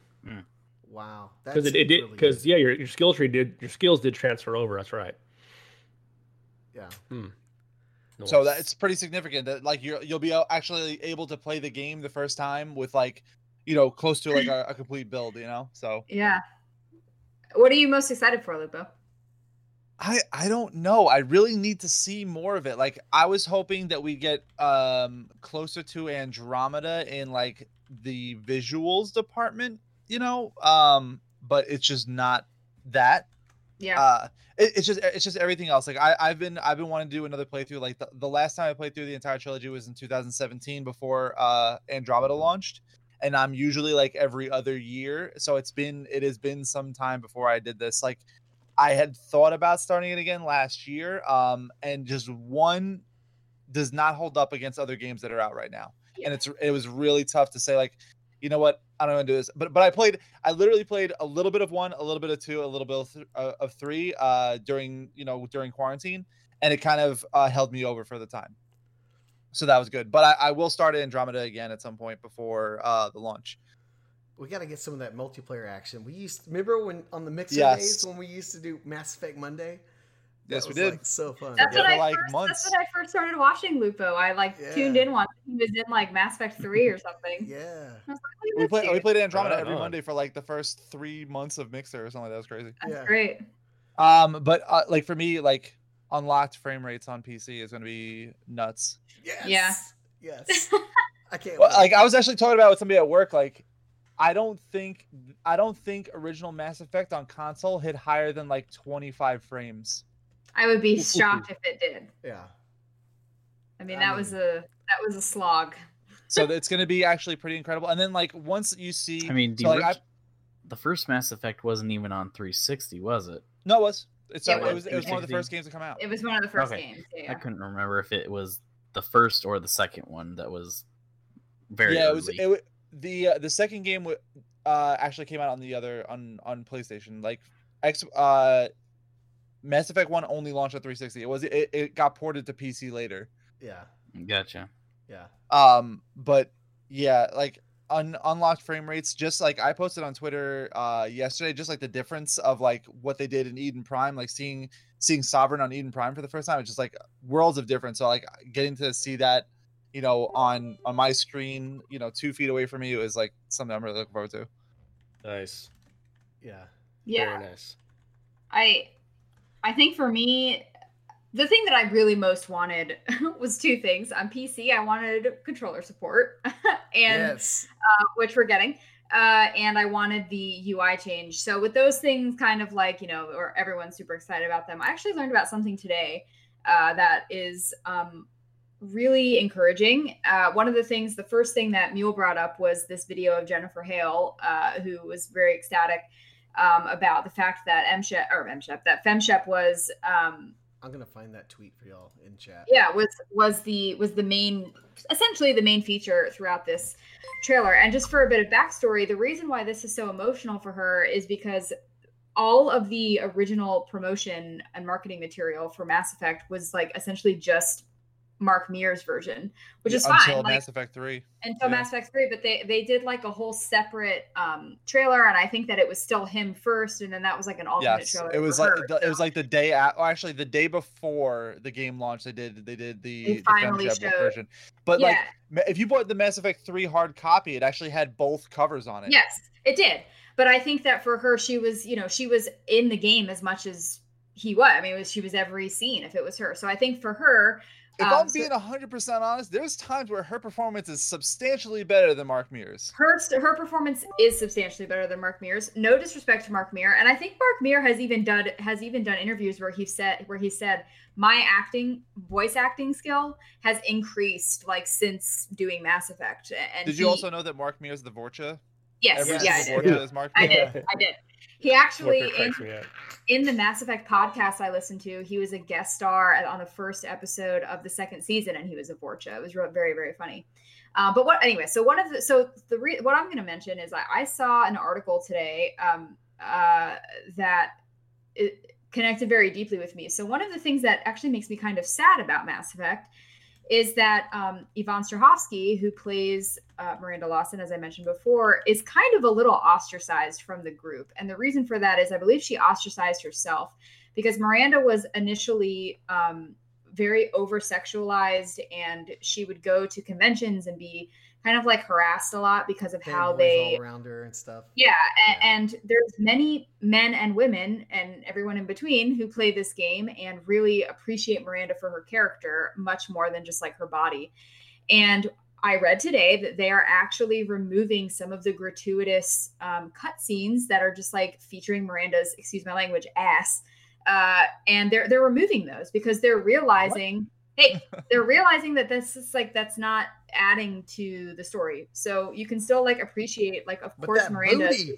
Wow. Because it, it did. Because really yeah, your your skill tree did your skills did transfer over. That's right. Yeah. Hmm. Nice. So that's pretty significant. That like you're you'll be actually able to play the game the first time with like, you know, close to like a, a complete build. You know. So yeah. What are you most excited for, Lupo? I, I don't know. I really need to see more of it. Like I was hoping that we get um closer to Andromeda in like the visuals department, you know, um, but it's just not that. Yeah. Uh, it, it's just it's just everything else. Like I I've been I've been wanting to do another playthrough. Like the, the last time I played through the entire trilogy was in two thousand seventeen before uh Andromeda launched, and I'm usually like every other year. So it's been it has been some time before I did this. Like. I had thought about starting it again last year, um, and just one does not hold up against other games that are out right now. Yeah. And it's it was really tough to say, like, you know what, I don't want to do this. But but I played, I literally played a little bit of one, a little bit of two, a little bit of, th- uh, of three uh, during you know during quarantine, and it kind of uh, held me over for the time. So that was good. But I, I will start Andromeda again at some point before uh, the launch. We got to get some of that multiplayer action. We used remember when on the Mixer yes. days when we used to do Mass Effect Monday. That yes, we was, did. Like, so fun. That's yeah, when I like first. months. That's when I first started watching Lupo. I like yeah. tuned in once. He was in like Mass Effect three or something. Yeah. I was like, we played. We played Andromeda right every on. Monday for like the first three months of Mixer or something. That was crazy. That's yeah. great. Um, but uh, like for me, like unlocked frame rates on P C is going to be nuts. Yes. Yeah. Yes. I can't. Well, wait. like I was actually talking about it with somebody at work. Like, I don't think I don't think original Mass Effect on console hit higher than like twenty-five frames. I would be shocked if it did. Yeah. I mean, I that mean- was a that was a slog. So it's going to be actually pretty incredible. And then like once you see, I mean, the, so, like, orig- I- the first Mass Effect wasn't even on three sixty, was it? no, it was it's Yeah, uh, it it was was it was one of the three sixty. first games to come out. It was one of the first Okay. games. I Yeah. couldn't remember if it was the first or the second one that was very yeah, early. it was it wa- the uh, the second game w- uh actually came out on the other on on PlayStation. Like X uh Mass Effect one only launched on three sixty. It was it, it got ported to P C later. Yeah. Gotcha. Yeah. Um, but yeah, like un- unlocked frame rates. Just like I posted on Twitter uh yesterday, just like the difference of like what they did in Eden Prime, like seeing seeing Sovereign on Eden Prime for the first time. It's just like worlds of difference. So like getting to see that, you know, on on my screen, you know, two feet away from me is like something I'm really looking forward to. Nice. Yeah. Yeah. Very nice. I I think for me, the thing that I really most wanted was two things. On P C, I wanted controller support, and yes. uh, which we're getting, uh, and I wanted the U I change. So with those things, kind of like, you know, or everyone's super excited about them. I actually learned about something today uh, that is um, really encouraging. Uh, one of the things, the first thing that Mule brought up was this video of Jennifer Hale, uh, who was very ecstatic um, about the fact that M S H E P or M S H E P that FemShep was. Um, I'm gonna find that tweet for y'all in chat. yeah, was was the was the main, essentially the main feature throughout this trailer. And just for a bit of backstory, the reason why this is so emotional for her is because all of the original promotion and marketing material for Mass Effect was like essentially just Mark Mears version, which is Until fine. Like, Mass Effect three. until Yeah. Mass Effect three, but they they did like a whole separate um trailer, and I think that it was still him first, and then that was like an alternate Yes, trailer. it was for like her. the, it was like the day at, or actually the day before the game launched. They did they did the, They the finally FemShep showed- version. But yeah. like ma- if you bought the Mass Effect three hard copy, it actually had both covers on it. Yes, it did. But I think that for her, she was, you know, she was in the game as much as he was. I mean, it was, she was every scene if it was her. So I think for her, If um, I'm so being one hundred percent honest, there's times where her performance is substantially better than Mark Mears. her her performance is substantially better than Mark Mears. No disrespect to Mark Meir, and I think Mark Meir has even done has even done interviews where he said where he said my acting voice acting skill has increased like since doing Mass Effect. And Did you he- also know that Mark Mears the Vorcha? Yes, Every yeah, I single did. Vorcha is Mark I Mears? did. I did. He actually Worker in, cracks me up. in the Mass Effect podcast I listened to, he was a guest star on the first episode of the second season, and he was a Vorcha. It was re- very, very funny. Uh, but what, anyway? So one of the, so the re, what I'm going to mention is I, I saw an article today um, uh, that it, connected very deeply with me. So one of the things that actually makes me kind of sad about Mass Effect is that um, Yvonne Strahovski, who plays uh, Miranda Lawson, as I mentioned before, is kind of a little ostracized from the group. And the reason for that is I believe she ostracized herself because Miranda was initially um, very over-sexualized, and she would go to conventions and be kind of like harassed a lot because of Fan how boys they all around her and stuff. Yeah, and, Yeah. and there's many men and women and everyone in between who play this game and really appreciate Miranda for her character much more than just like her body. And I read today that they are actually removing some of the gratuitous um, cutscenes that are just like featuring Miranda's, excuse my language, ass. Uh, and they're they're removing those because they're realizing, hey, they're realizing that this is like that's not adding to the story. So you can still like appreciate, like, of But course, that Miranda. booty.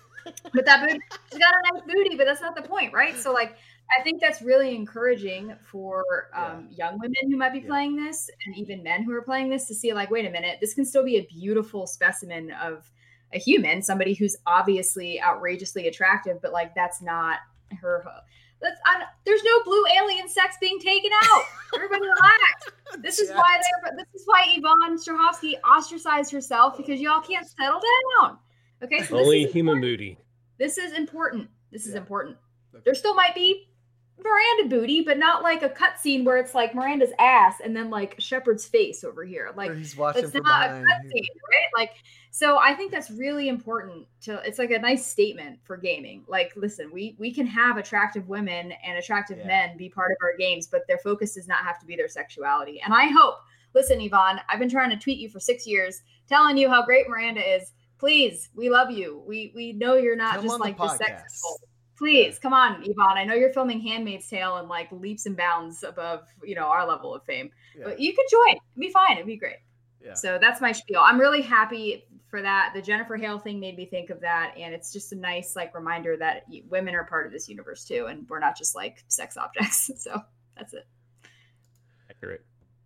But that booty, she's got a nice booty, but that's not the point, right? So like, I think that's really encouraging for um, young women who might be Yeah. playing this, and even men who are playing this, to see like, wait a minute, this can still be a beautiful specimen of a human, somebody who's obviously outrageously attractive, but like that's not her. That's I'm, there's no blue alien sex being taken out. Everybody relax. This is why they. This is why Yvonne Strahovski ostracized herself, because y'all can't settle down. Okay, so Only this is human important. booty. This is important. This is Yeah. important. There still might be Miranda booty, but not like a cutscene where it's like Miranda's ass and then like Shepard's face over here. Like Or he's watching it's from not a behind. cutscene, right? Like, so I think that's really important to. It's like a nice statement for gaming. Like, listen, we we can have attractive women and attractive Yeah. men be part of our games, but their focus does not have to be their sexuality. And I hope. Listen, Yvonne, I've been trying to tweet you for six years, telling you how great Miranda is. Please, we love you. We we know you're not Come just on the like the sex podcast. symbol. Please, come on, Yvonne. I know you're filming Handmaid's Tale and like leaps and bounds above, you know, our level of fame. Yeah. But you can join. It'd be fine. It'd be great. Yeah. So that's my spiel. I'm really happy for that. The Jennifer Hale thing made me think of that, and it's just a nice like reminder that y- women are part of this universe too, and we're not just like sex objects. So that's it. Accurate.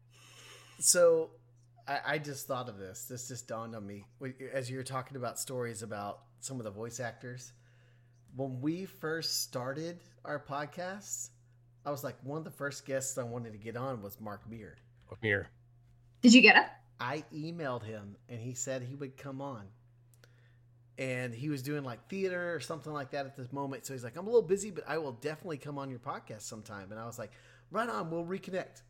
So I, I just thought of this. This just dawned on me as you were talking about stories about some of the voice actors. When we first started our podcast, I was like, one of the first guests I wanted to get on was Mark Beer. Here. Did you get it? I emailed him and he said he would come on. And he was doing like theater or something like that at this moment. So he's like, I'm a little busy, but I will definitely come on your podcast sometime. And I was like, right on, we'll reconnect.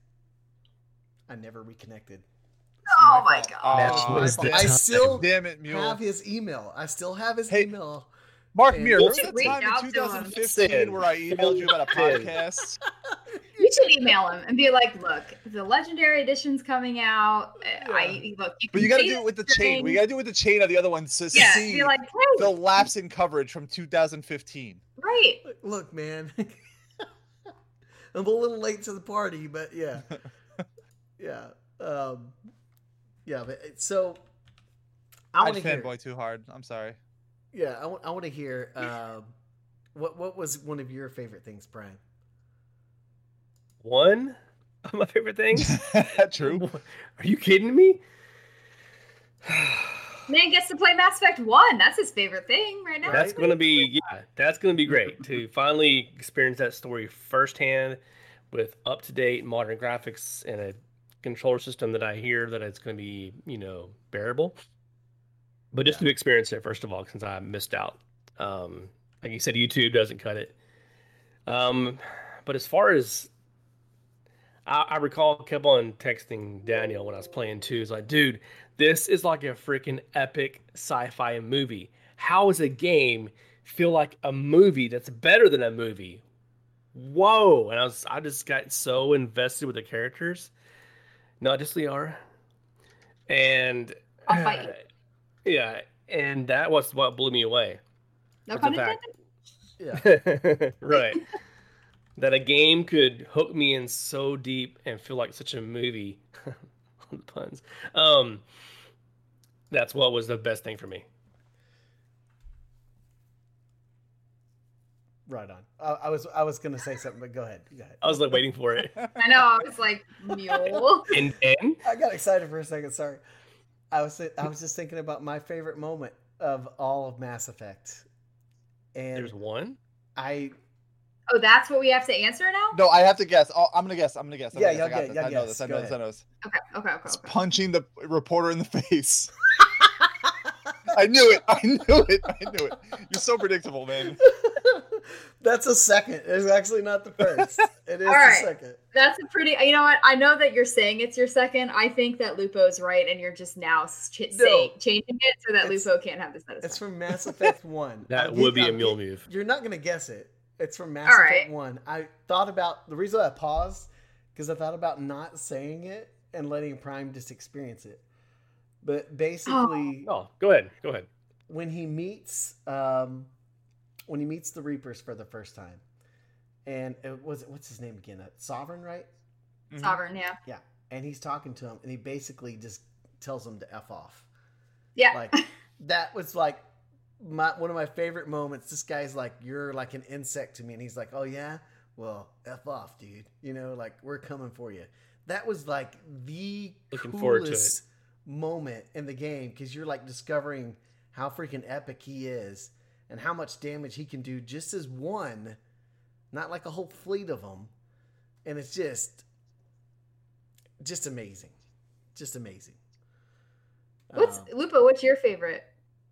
I never reconnected. It's Oh my fault. God. It's Oh, my it's fault. the I time. still Damn it, Mule. have his email. I still have his Hey, email. Mark And- Mir, You remember should the reach time out in to him. twenty fifteen where I emailed you about a Listen. podcast? You should email him and be like, look, the legendary edition's coming out. I look, you can But you got to see do it with the this chain. thing. We got to do it with the chain of the other ones to Yeah, see be like, the hey, lapse in coverage from two thousand fifteen. right. Look, man. I'm a little late to the party, but yeah. Yeah. Um, yeah, but it- so I I want to hear. fanboy too hard. I'm sorry. Yeah, I want. I want to hear. Um, what What was one of your favorite things, Brian? One of my favorite things. True. Are you kidding me? Man gets to play Mass Effect one. That's his favorite thing right now. That's gonna be yeah. That's gonna be great to finally experience that story firsthand, with up to date modern graphics and a controller system that I hear that it's gonna be you know bearable. But just to experience it first of all, since I missed out. Um, like you said, YouTube doesn't cut it. Um, but as far as I, I recall, I kept on texting Daniel when I was playing too. It's like, dude, this is like a freaking epic sci-fi movie. How does a game feel like a movie that's better than a movie? Whoa! And I was, I just got so invested with the characters, not just Liara, and I'll fight you. yeah, and that was what blew me away. No It's pun a fact. intended. Yeah. Right. That a game could hook me in so deep and feel like such a movie. On the puns. Um, that's what was the best thing for me. Right on. I, I was. I was gonna say something, but go ahead. Go ahead. I was like waiting for it. I know. I was like, mule. And then I got excited for a second. Sorry. I was. I was just thinking about my favorite moment of all of Mass Effect, and there's one. I. Oh, that's what we have to answer now? No, I have to guess. Oh, I'm gonna guess. I'm gonna guess. I'm Yeah, gonna guess. yeah, I got yeah, this. I know guess. this. I Go know this. I ahead. know this. Okay, okay, okay. It's okay. punching the reporter in the face. I knew it. I knew it. I knew it. You're so predictable, man. That's a second. It's actually not the first. It is All right. the second. That's a pretty. You know what? I know that you're saying it's your second. I think that Lupo's right, and you're just now ch- No. saying changing it so that It's- Lupo can't have this. It's from Mass Effect one. That I'll would get- be a I'll mule get- move. You're not gonna guess it. It's from Mass All Effect right. one. I thought about the reason I paused because I thought about not saying it and letting Prime just experience it. But basically, Oh, go ahead. Go ahead. when he meets um, when he meets the Reapers for the first time, and it was what's his name again? Uh, Sovereign, right? Mhm. Sovereign, yeah, Yeah, and he's talking to him, and he basically just tells him to f off. yeah. Like that was like my one of my favorite moments. This guy's like, "You're like an insect to me," and he's like, "Oh yeah, well, f off, dude. You know, like we're coming for you." That was like the Looking forward to coolest moment in the game because you're like discovering how freaking epic he is and how much damage he can do just as one, not like a whole fleet of them. And it's just, just amazing, just amazing. What's Um, Lupo? What's your favorite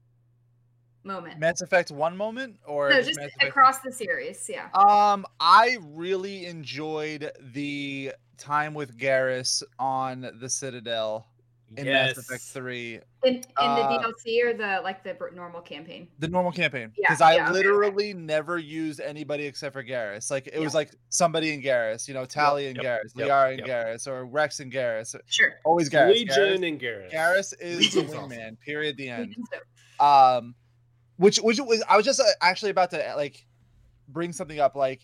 moment? Mass Effect one moment or No, just Mass Effect- across the series. Yeah. Um, I really enjoyed the time with Garrus on the Citadel in Yes. Mass Effect three, In in Uh, the D L C or the like the br- normal campaign. the normal campaign, Yeah, because I yeah, okay, literally never used anybody except for Garrus. Like it was Yeah. like somebody in Garrus, you know, Tally and Yep, Garrus, yep, Liara and yep. Garrus, or Rex and Garrus. Sure. Always Garrus. Legion Garrus, and Garrus. Garrus is Legion's the awesome. wingman. Period. The end. So, Um, which which was I was just uh, actually about to like bring something up. Like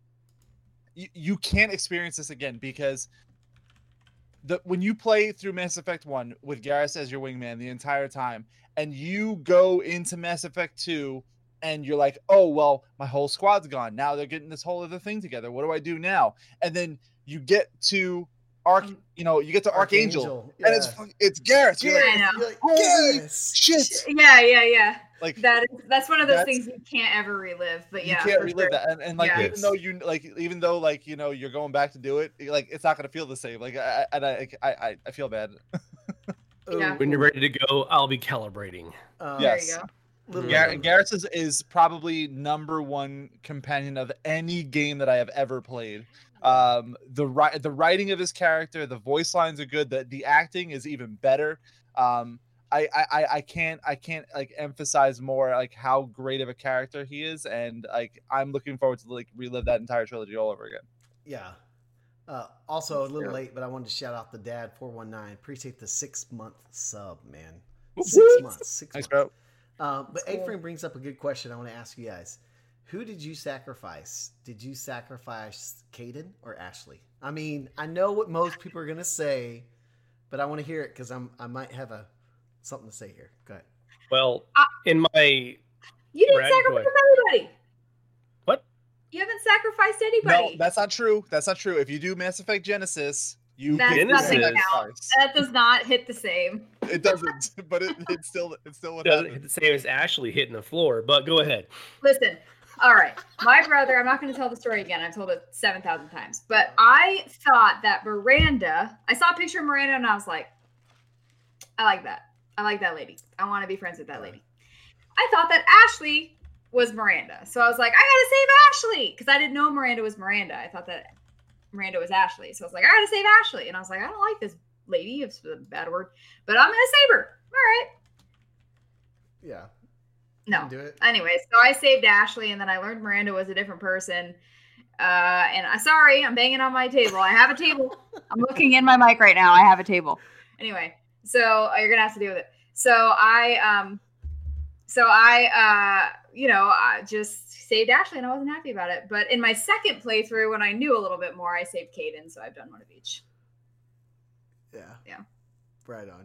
you you can't experience this again because the when you play through Mass Effect one with Garrus as your wingman the entire time, and you go into Mass Effect two. And you're like, oh, well, my whole squad's gone. Now they're getting this whole other thing together. What do I do now? And then you get to Arch, Um, you know, you get to Archangel, Archangel, and it's yeah. fuck- it's Garrus. You're Yeah, like, I know. You're like, Holy yes. shit! Yeah, yeah, yeah. Like That is that's one of those That's- things you can't ever relive. But you yeah, can't for relive sure. that, and, and like Yeah. even though you like, even though like you know you're going back to do it, like it's not gonna feel the same. Like I, and I, I, I, I feel bad. Yeah. When you're ready to go, I'll be calibrating. Um, There Yes. you go. little- Gar- Garrus is, is probably number one companion of any game that I have ever played. Um, the ri- the writing of his character, the voice lines are good. The the acting is even better. Um, I, I, I- I can't I can't like emphasize more like how great of a character he is, and like I'm looking forward to like relive that entire trilogy all over again. Yeah. Uh, also, a little Yeah. late, but I wanted to shout out the dad four one nine. Appreciate the six month sub, man. Whoop, Six whoop. months. Six Thanks, months. bro. Um, but Cool. A-Frame brings up a good question I want to ask you guys. Who did you sacrifice? Did you sacrifice Caden or Ashley? I mean, I know what most people are going to say, but I want to hear it because I'm I might have a something to say here. Go ahead. Well, Uh, in my You didn't Brad, go sacrifice ahead. anybody. What? You haven't sacrificed No, anybody. that's not true. That's not true. If you do Mass Effect Genesis, you That pick doesn't Genesis count. first. that does not hit the same. It doesn't, but it, it's still it's still what doesn't hit happens. the same as Ashley hitting the floor, but go ahead. Listen, all right. My brother, I'm not going to tell the story again. I've told it seven thousand times. But I thought that Miranda, I saw a picture of Miranda and I was like, I like that. I like that lady. I want to be friends with that lady. I thought that Ashley was Miranda. So I was like, I got to save Ashley. Because I didn't know Miranda was Miranda. I thought that Miranda was Ashley. So I was like, I got to save Ashley. And I was like, I don't like this lady. It's a bad word. But I'm going to save her. All right. Yeah. No. Do it. Anyway, so I saved Ashley, and then I learned Miranda was a different person. Uh, and I sorry, I'm banging on my table. I have a table. I'm looking in my mic right now. I have a table. Anyway, so uh, you're gonna have to deal with it. So I, um, so I, uh, you know, I just saved Ashley, and I wasn't happy about it. But in my second playthrough, when I knew a little bit more, I saved Caden. So I've done one of each. Yeah. Yeah. Right on.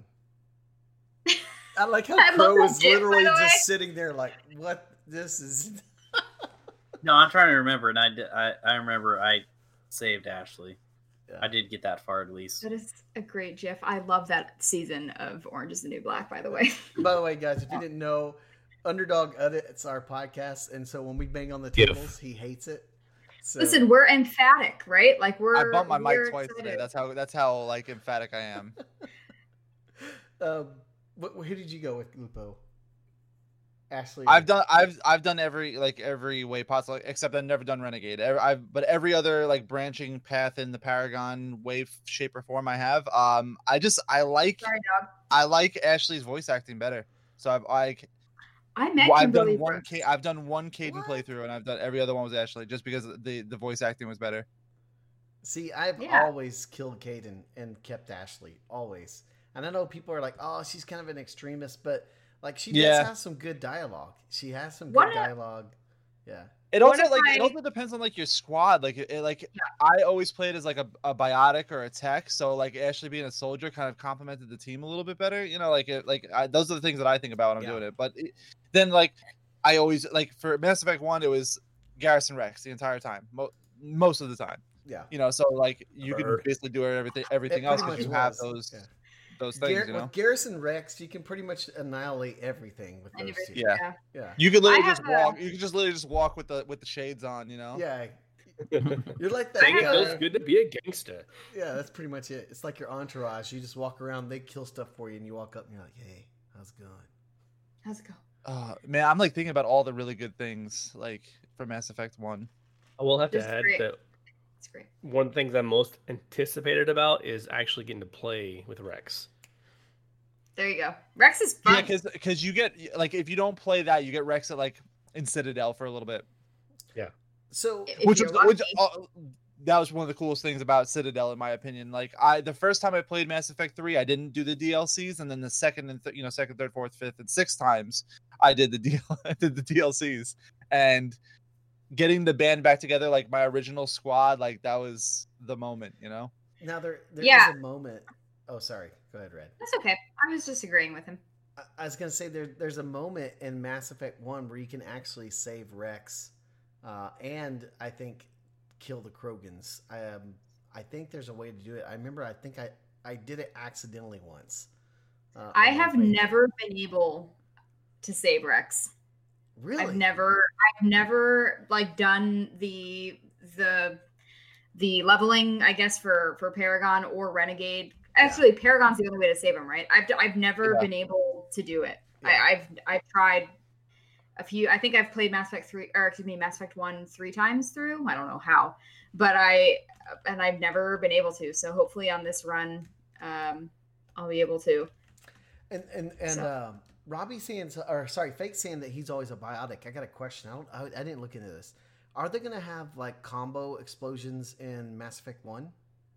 I like how I love Crow that is gif, by literally the just way. sitting there like, what? This is. No, I'm trying to remember, and I, did, I I remember I saved Ashley. Yeah. I did get that far at least. That is a great GIF. I love that season of Orange is the New Black, by the way. By the way, guys, if you didn't know, Underdog edits our podcast, and so when we bang on the Gif. tables, he hates it. So, Listen, we're emphatic, right? Like we're. I bumped my mic we're twice excited. today. That's how that's how like emphatic I am. um, what, who did you go with, Lupo? Ashley. I've done I've I've done every like every way possible except I've never done Renegade. Every, I've but every other like branching path in the Paragon way, shape, or form I have. Um, I just I like Sorry, dog. I like Ashley's voice acting better. So I've like I met I've Kimberly done one Brooks. K I've done one Caden What? playthrough and I've done every other one was Ashley just because the the voice acting was better. See, I've Yeah. always killed Caden and kept Ashley. Always. And I know people are like, oh, she's kind of an extremist, but like she does Yeah. have some good dialogue. She has some What good a- dialogue. Yeah. It What also if like I- it also depends on like your squad. Like it, it- like I always played as like a, a biotic or a tech, so like Ashley being a soldier kind of complemented the team a little bit better. You know, like it, like I, those are the things that I think about when I'm Yeah. doing it. But it, then like I always like for Mass Effect One, it was Garrison Rex the entire time, mo- most of the time. Yeah. You know, so like you Bird. can basically do everything everything It else pretty because you much have was. those Yeah. those things. Gar- you know, With Garrison Rex, you can pretty much annihilate everything with And those two. everything, Yeah. Yeah. you could literally I just have a- walk. You could just literally just walk with the with the shades on. You know. Yeah. You're like that Dang, it guy. feels good to be a gangster. Yeah, that's pretty much it. It's like your entourage. You just walk around, they kill stuff for you, and you walk up and you're like, hey, how's it going? How's it go? Oh, man, I'm like thinking about all the really good things like for Mass Effect One. I will have to It's add great. that It's great. one thing that I'm most anticipated about is actually getting to play with Rex. There you go. Rex is fun. Yeah, because because you get like if you don't play that, you get Rex at like in Citadel for a little bit, So, If which you're was which lucky. uh, that was one of the coolest things about Citadel, in my opinion. Like I, the first time I played Mass Effect Three, I didn't do the D L Cs, and then the second and th- you know second, third, fourth, fifth, and sixth times, I did the D L- I did the D L Cs, and getting the band back together, like my original squad, like that was the moment, you know. now there, there Yeah. is a moment. Oh, sorry. Go ahead, Red. That's okay. I was just agreeing with him. I, I was going to say there, there's a moment in Mass Effect one where you can actually save Rex uh, and I think kill the Krogans. I, um, I think there's a way to do it. I remember I think I, I did it accidentally once. Uh, I on have one playthrough. never been able to save Rex. Really? I've never I've never like done the the the leveling, I guess, for for Paragon or Renegade. Actually, Paragon's the only way to save him, right? I've I've never Yeah. been able to do it. Yeah. I, I've I've tried a few. I think I've played Mass Effect three, or excuse me, Mass Effect one three times through. I don't know how, but I and I've never been able to. So hopefully on this run, um, I'll be able to. And and and So- um, Robbie saying, or sorry, Fake saying that he's always a biotic. I got a question. I don't. I, I didn't look into this. Are they gonna have like combo explosions in Mass Effect One?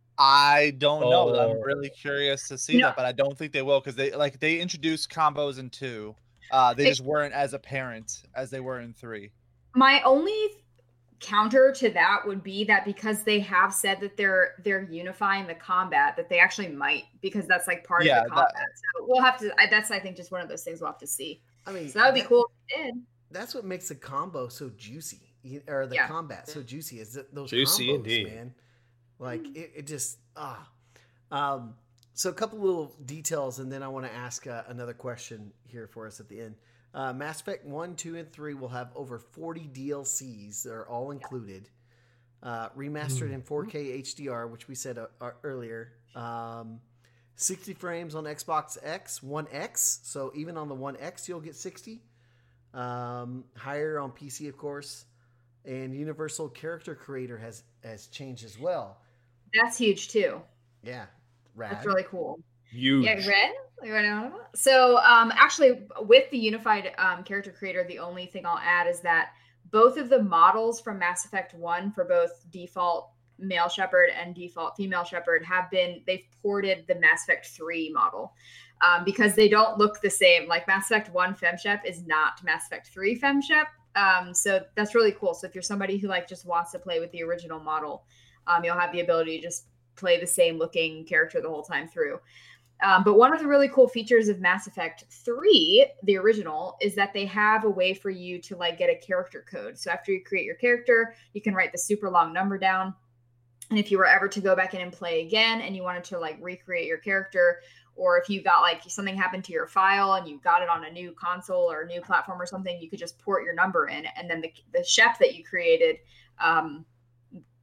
I don't know. Oh. I'm really curious to see No. that, but I don't think they will because they like they introduced combos in two. Uh, they They- just weren't as apparent as they were in three. My only counter to that would be that because they have said that they're they're unifying the combat, that they actually might, because that's like part Yeah, of the that- combat. So we'll have to. I, that's I think just one of those things we'll have to see. I mean, So that would be cool if they did. That's what makes the combo so juicy, you- or the Yeah. combat so juicy. Is that those Juicy combos, indeed. man? Like it, it just ah. Um, so a couple little details, and then I want to ask uh, another question here for us at the end. Uh, Mass Effect one, two, and three will have over forty D L Cs. They're all included. Uh, remastered in four K H D R, which we said uh, uh, earlier. Um, sixty frames on Xbox X, One X. So even on the One X, you'll get sixty. Um, higher on P C, of course. And Universal Character Creator has has changed as well. That's huge too. Yeah, rad. That's really cool. Huge. Yeah, red. You ready on it? So, um, actually, with the unified um, character creator, the only thing I'll add is that both of the models from Mass Effect One for both default male Shepard and default female Shepard have been they've ported the Mass Effect Three model um, because they don't look the same. Like Mass Effect One FemShep is not Mass Effect Three FemShep. Um, so that's really cool. So if you're somebody who like just wants to play with the original model, um, you'll have the ability to just play the same looking character the whole time through. Um, but one of the really cool features of Mass Effect three, the original, is that they have a way for you to like get a character code. So after you create your character, you can write the super long number down. And if you were ever to go back in and play again and you wanted to like recreate your character, or if you got like something happened to your file and you got it on a new console or a new platform or something, you could just port your number in, and then the, the Shep that you created um,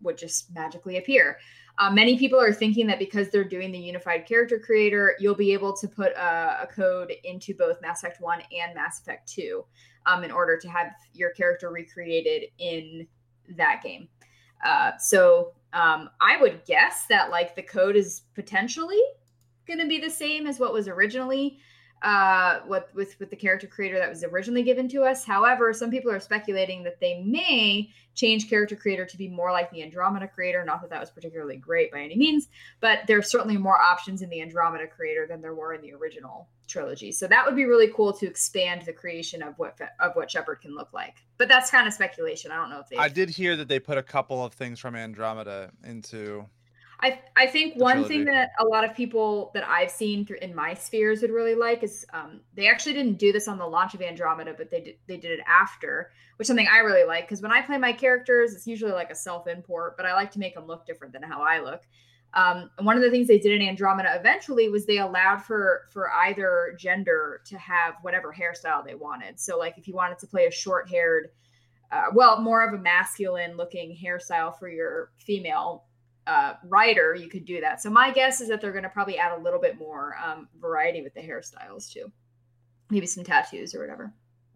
would just magically appear. Uh, many people are thinking that because they're doing the unified character creator, you'll be able to put a, a code into both Mass Effect one and Mass Effect two um, in order to have your character recreated in that game. Uh, so um, I would guess that like the code is potentially going to be the same as what was originally uh, what with, with the character creator that was originally given to us. However, some people are speculating that they may change character creator to be more like the Andromeda creator. Not that that was particularly great by any means, but there's certainly more options in the Andromeda creator than there were in the original trilogy. So that would be really cool to expand the creation of what of what Shepard can look like. But that's kind of speculation. I don't know if they. I did hear that they put a couple of things from Andromeda into. I I think one trilogy. thing that a lot of people that I've seen through in my spheres would really like is um, they actually didn't do this on the launch of Andromeda, but they did they did it after, which is something I really like because when I play my characters, it's usually like a self import, but I like to make them look different than how I look. Um, and one of the things they did in Andromeda eventually was they allowed for for either gender to have whatever hairstyle they wanted. So like if you wanted to play a short haired, uh, well, more of a masculine looking hairstyle for your female uh writer, you could do that. So my guess is that they're going to probably add a little bit more um variety with the hairstyles too, maybe some tattoos or whatever.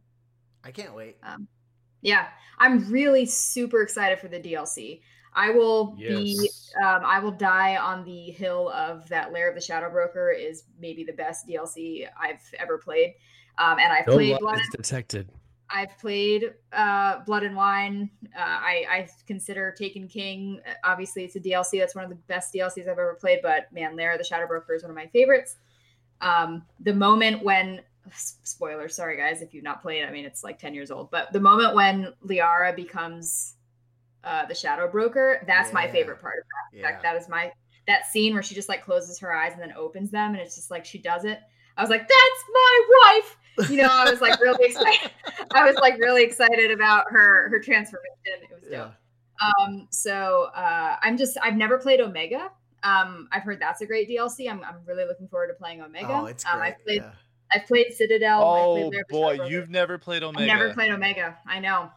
I can't wait. Um yeah, I'm really super excited for the D L C. I will yes. be um I will die on the hill of that Lair of the Shadow Broker is maybe the best D L C I've ever played. Um and I've no played Blood and- detected I've played uh, Blood and Wine. Uh, I, I consider Taken King. Obviously, it's a D L C. That's one of the best D L Cs I've ever played. But man, Lair of the Shadow Broker is one of my favorites. Um, the moment when, spoilers, sorry guys, if you've not played, I mean, it's like ten years old. But the moment when Liara becomes uh, the Shadow Broker, that's yeah. my favorite part of that. In fact, yeah. that is my, that scene where she just like closes her eyes and then opens them. And it's just like, she does it. I was like, that's my wife. You know, I was like really excited. I was like really excited about her her transformation. It was dope. Yeah. Um, so uh, I'm just I've never played Omega. Um, I've heard that's a great D L C. I'm I'm really looking forward to playing Omega. Oh, it's great. Um, I've played yeah. I've played Citadel. Oh played boy, you've never played Omega. I've never played Omega. I know.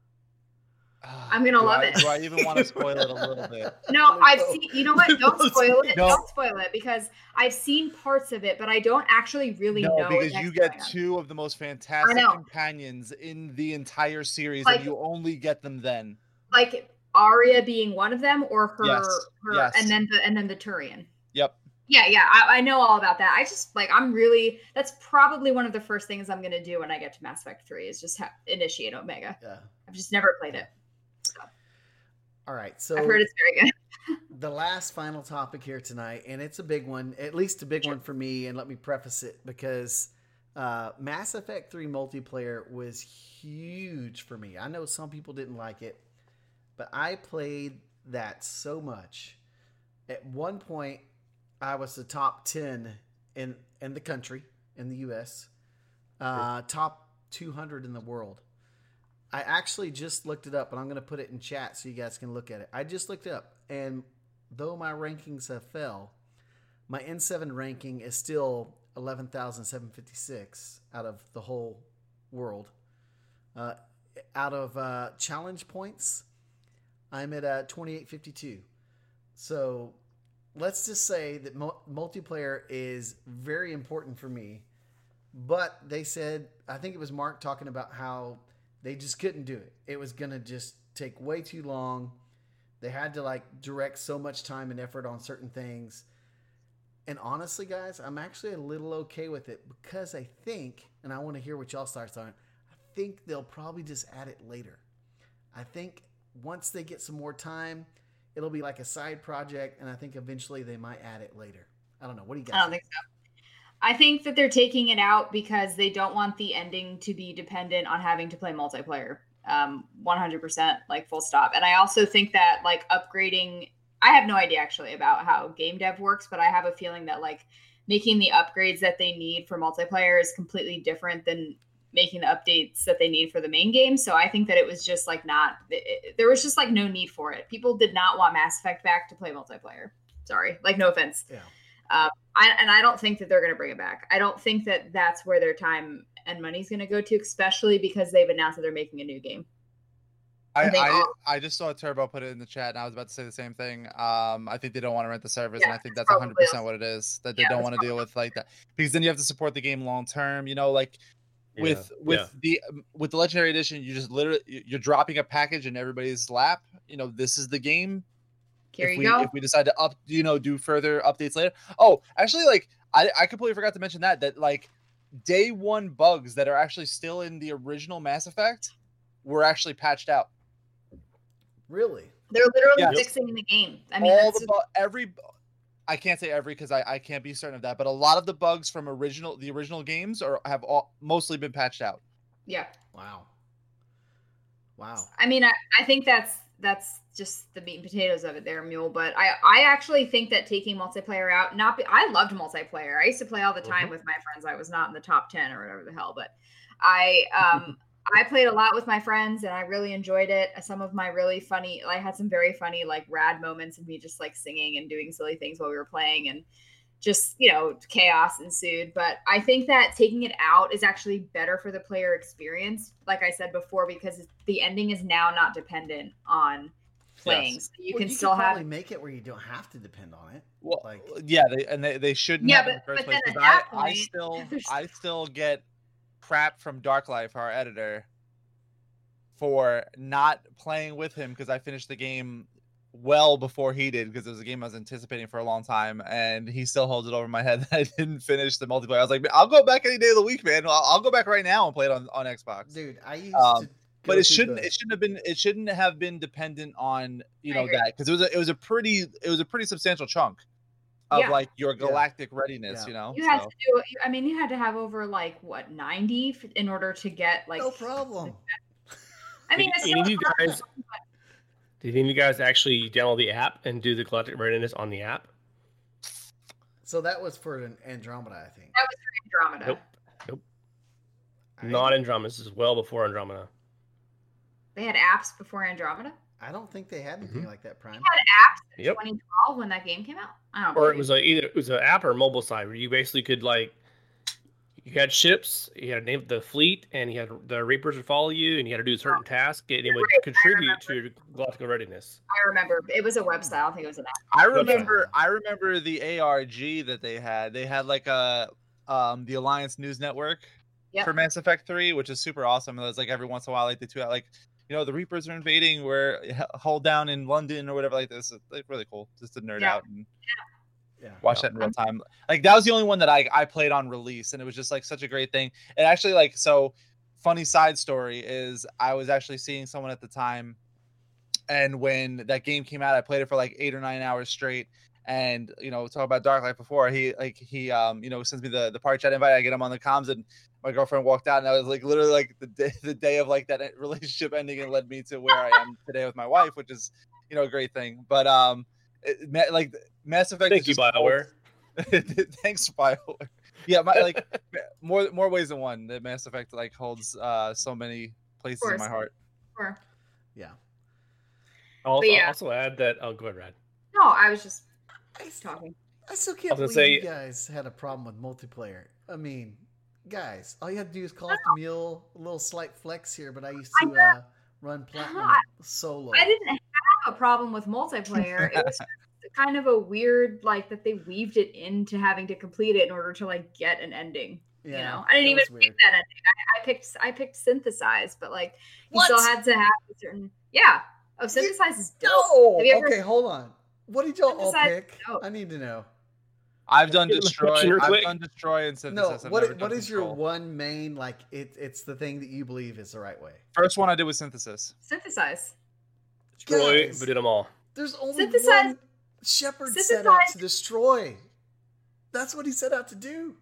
I'm gonna do love I, it. Do I even want to spoil it a little bit? No, I've seen. You know what? Don't spoil it. No. Don't spoil it because I've seen parts of it, but I don't actually really no, know. because you get two of the most fantastic companions in the entire series, like, and you only get them then. Like Arya being one of them, or her, yes. her, yes. and then the and then the Turian. Yep. Yeah, yeah, I, I know all about that. I just like I'm really. That's probably one of the first things I'm gonna do when I get to Mass Effect three is just ha- initiate Omega. Yeah. I've just never played it. So. All right, so I've heard it's very good. The last final topic here tonight, and it's a big one, at least a big sure. one for me, and let me preface it because uh, Mass Effect three multiplayer was huge for me. I know some people didn't like it, but I played that so much. At one point, I was the top ten in, in the country, in the U S, uh, sure. top two hundred in the world. I actually just looked it up, and I'm going to put it in chat so you guys can look at it. I just looked it up, and though my rankings have fell, my N seven ranking is still eleven thousand seven hundred fifty-six out of the whole world. Uh, out of uh, challenge points, I'm at uh, twenty-eight fifty-two. So let's just say that mo- multiplayer is very important for me. But they said, I think it was Mark talking about how they just couldn't do it. It was going to just take way too long. They had to like direct so much time and effort on certain things. And honestly, guys, I'm actually a little okay with it because I think, and I want to hear what y'all's thoughts on it, I think they'll probably just add it later. I think once they get some more time, it'll be like a side project, and I think eventually they might add it later. I don't know. What do you guys I don't think, think so. I think that they're taking it out because they don't want the ending to be dependent on having to play multiplayer. Um, one hundred percent, like full stop. And I also think that like upgrading, I have no idea actually about how game dev works, but I have a feeling that like making the upgrades that they need for multiplayer is completely different than making the updates that they need for the main game. So I think that it was just like not, it, there was just like no need for it. People did not want Mass Effect back to play multiplayer. Sorry, like no offense. Yeah. Um, I, and I don't think that they're going to bring it back. I don't think that that's where their time and money is going to go to, especially because they've announced that they're making a new game. I, I think I, all- I just saw Turbo put it in the chat, and I was about to say the same thing. Um, I think they don't want to rent the servers, Yeah, and I think it's that's probably one hundred percent what it is. That they Yeah, don't it's want to deal with like that, because then you have to support the game long term. You know, like with Yeah, with yeah. the with the Legendary Edition, you just literally you're dropping a package in everybody's lap. You know, this is the game. Here if you we go. if we decide to up, you know, do further updates later. Oh, actually, like I I completely forgot to mention that that like day one bugs that are actually still in the original Mass Effect were actually patched out. Really? They're literally Yes. fixing the game. I mean, All that's the bu- every I can't say every because I, I can't be certain of that, but a lot of the bugs from original the original games are have all mostly been patched out. yeah. Wow. Wow. I mean, I, I think that's that's just the meat and potatoes of it there, Mule. But I, I actually think that taking multiplayer out, not be, I loved multiplayer. I used to play all the time Mhm. with my friends. I was not in the top ten or whatever the hell, but I um I played a lot with my friends and I really enjoyed it. Some of my really funny, I had some very funny like rad moments of me just like singing and doing silly things while we were playing, and just, you know, chaos ensued. But I think that taking it out is actually better for the player experience, like I said before, because the ending is now not dependent on playing. Yes. So you Well, can you still could probably have make it where you don't have to depend on it. Well, Like- yeah, they and they, they shouldn't Yeah, have in the but- first but place. then 'Cause at that I, I point, still there's- I still get crap from Dark Life, our editor, for not playing with him because I finished the game well before he did, because it was a game I was anticipating for a long time, and he still holds it over my head that I didn't finish the multiplayer. I was like, I'll go back any day of the week, man. I'll, I'll go back right now and play it on, on Xbox. Dude, I used Um, to go But it through shouldn't the- it shouldn't have been it shouldn't have been dependent on, you I know, agree. that, because it was a, it was a pretty it was a pretty substantial chunk of Yeah. like your galactic readiness, Yeah. you know. you had so. to do it. I mean, you had to have over like what ninety f- in order to get like. no problem. I mean, Did it's any of still you guys did any of you guys actually download the app and do the galactic readiness on the app? So that was for an Andromeda, I think. that was for Andromeda. Nope. Nope. I, Not Andromeda. This is well before Andromeda. They had apps before Andromeda. I don't think they had anything Mhm. like that, Prime. They had apps in Yep. twenty twelve when that game came out. I don't. Or believe it was like either it was an app or a mobile site where you basically could like you had ships, you had to name the fleet, and you had the Reapers would follow you, and you had to do a certain task, and it would Right, I contribute to your galactic readiness. I remember it was a website. I don't think it was an app. I What's that? remember I remember the A R G that they had. They had like a um the Alliance News Network Yep. for Mass Effect three, which is super awesome. It was like every once in a while, like they tweet out like, you know, the Reapers are invading, we're h- hold down in London or whatever like this. It's like really cool just to nerd Yeah. out and Yeah. watch that in real time. Like that was the only one that I I played on release, and it was just like such a great thing. And actually, like, so funny side story is I was actually seeing someone at the time, and when that game came out, I played it for like eight or nine hours straight. And you know, talk about Dark Life before. He like he um you know sends me the the party chat invite. I get him on the comms, and my girlfriend walked out, and I was like literally like the day the day of like that relationship ending, and led me to where I am today with my wife, which is, you know, a great thing. But um, it, ma- like Mass Effect. Thank is you, just BioWare. Thanks, BioWare. Yeah, my, like more more ways than one. That Mass Effect like holds uh so many places in my course. heart. Or, Yeah. I'll also, But yeah. I'll also add that. Oh, go ahead, Rad. no, I was just I, s- talking. I still can't I was believe gonna you say- guys had a problem with multiplayer. I mean, guys, all you had to do is call up the mule. A little slight flex here, but I used I to uh, run platinum I- solo. I didn't have a problem with multiplayer. It was just kind of a weird, like that they weaved it into having to complete it in order to like get an ending. Yeah, you know, I didn't it even was pick weird. that ending. I, I picked I picked synthesize, but like you What? still had to have a certain yeah. Oh, synthesize is dope. No. Have you ever- Okay, hold on. What did y'all all Synthesize- pick? no. I need to know. I've done Give him a destroy. question real I've quick. done destroy and No, synthesis. I've what never what done is your control. one main like? It it's the thing that you believe is the right way. First one I did was synthesis. Synthesize. Troy, Guys. we did them all. There's only Synthesize- one Shepard set out synthesize- to destroy. That's what he set out to do.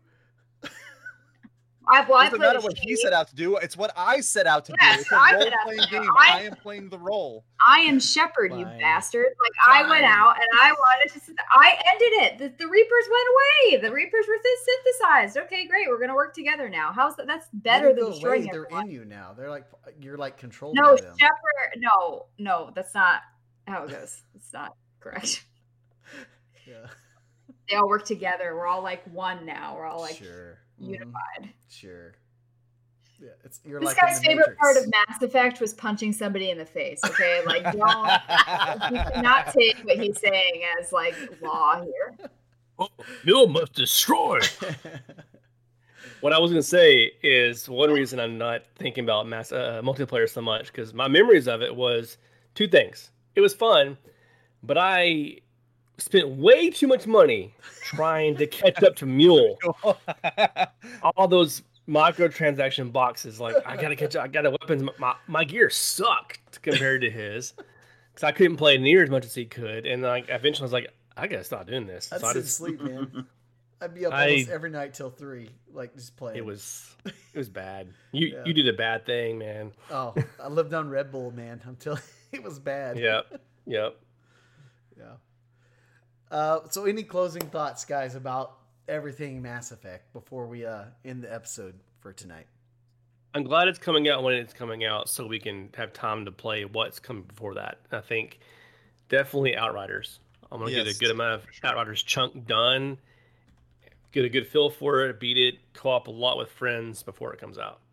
I well, I Doesn't played matter a what he shade. set out to do. It's what I set out to Yes, do. It's a I role set out to playing do. game. I- I am playing the role. I am Shepard, you Fine. bastard. Like I went Fine. out and I wanted to. synth- I ended it. The, the Reapers went away. The Reapers were syn- synthesized. Okay, great. We're gonna work together now. How's that? That's They better didn't than go destroying away, They're everyone. in you now. They're like you're like controlled No, by them. Shepard. No, no, that's not how it goes. It's not correct. Yeah. They all work together. We're all like one now. We're all like sure. Mhm. unified. Sure. Yeah, it's you're this like guy's favorite Matrix. part of Mass Effect was punching somebody in the face. Okay, like don't you cannot take what he's saying as like law here. Oh, Mule must destroy. What I was gonna say is one reason I'm not thinking about mass uh, multiplayer so much because my memories of it was two things. It was fun, but I spent way too much money trying to catch up to Mule. All those microtransaction boxes, like I gotta catch up. I got a weapons. My my gear sucked compared to his because I couldn't play near as much as he could, and like eventually I was like, I gotta stop doing this. I'd So I sit just sleep, man. I'd be up I- almost every night till three, like just playing. it was it was bad. You Yeah. you did a bad thing, man. Oh, I lived on Red Bull, man. I'm telling you, it was bad. Yep, yep. Yeah. Uh, so, any closing thoughts, guys, about everything Mass Effect before we uh, end the episode for tonight? I'm glad it's coming out when it's coming out, so we can have time to play what's coming before that. I think definitely Outriders. I'm gonna get Yes, a good amount of for sure. Outriders chunk done. Get a good feel for it, beat it, co-op a lot with friends before it comes out.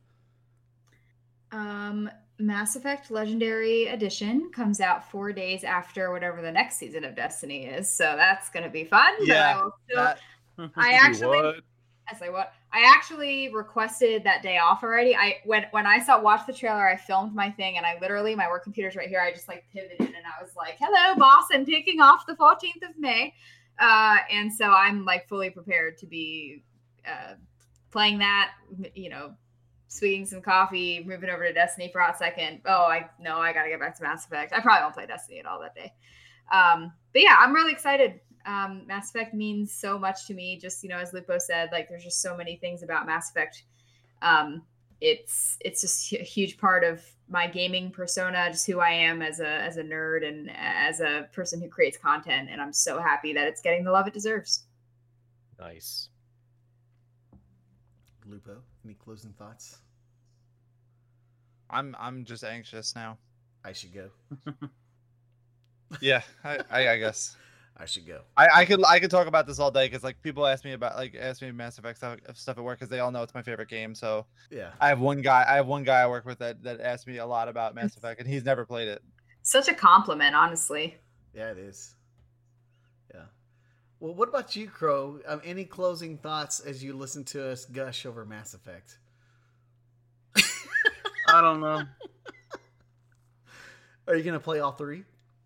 Um, Mass Effect Legendary Edition comes out four days after whatever the next season of Destiny is, so that's gonna be fun. but I Yeah, will still- that- I Do actually. what? I say what? I actually requested that day off already. I when when I saw watch the trailer, I filmed my thing and I literally my work computer's right here. I just like pivoted and I was like, "Hello, boss! I'm taking off the fourteenth of May," uh, and so I'm like fully prepared to be uh, playing that. You know, sweeting some coffee, moving over to Destiny for a hot second. Oh, I no, I gotta get back to Mass Effect. I probably won't play Destiny at all that day. Um, but yeah, I'm really excited. Um, Mass Effect means so much to me. Just, you know, as Lupo said, like there's just so many things about Mass Effect. Um, it's it's just a huge part of my gaming persona, just who I am as a as a nerd and as a person who creates content. And I'm so happy that it's getting the love it deserves. Nice. Lupo, any closing thoughts? I'm I'm just anxious now. I should go. Yeah, I, I, I guess I should go. I, I could I could talk about this all day because like people ask me about like ask me Mass Effect stuff, stuff at work because they all know it's my favorite game. So Yeah. I have one guy I have one guy I work with that that asked me a lot about Mass Effect and he's never played it. Such a compliment, honestly. Yeah, it is. Yeah. Well, what about you, Crow? Um, any closing thoughts as you listen to us gush over Mass Effect? I don't know. Are you going to play all three?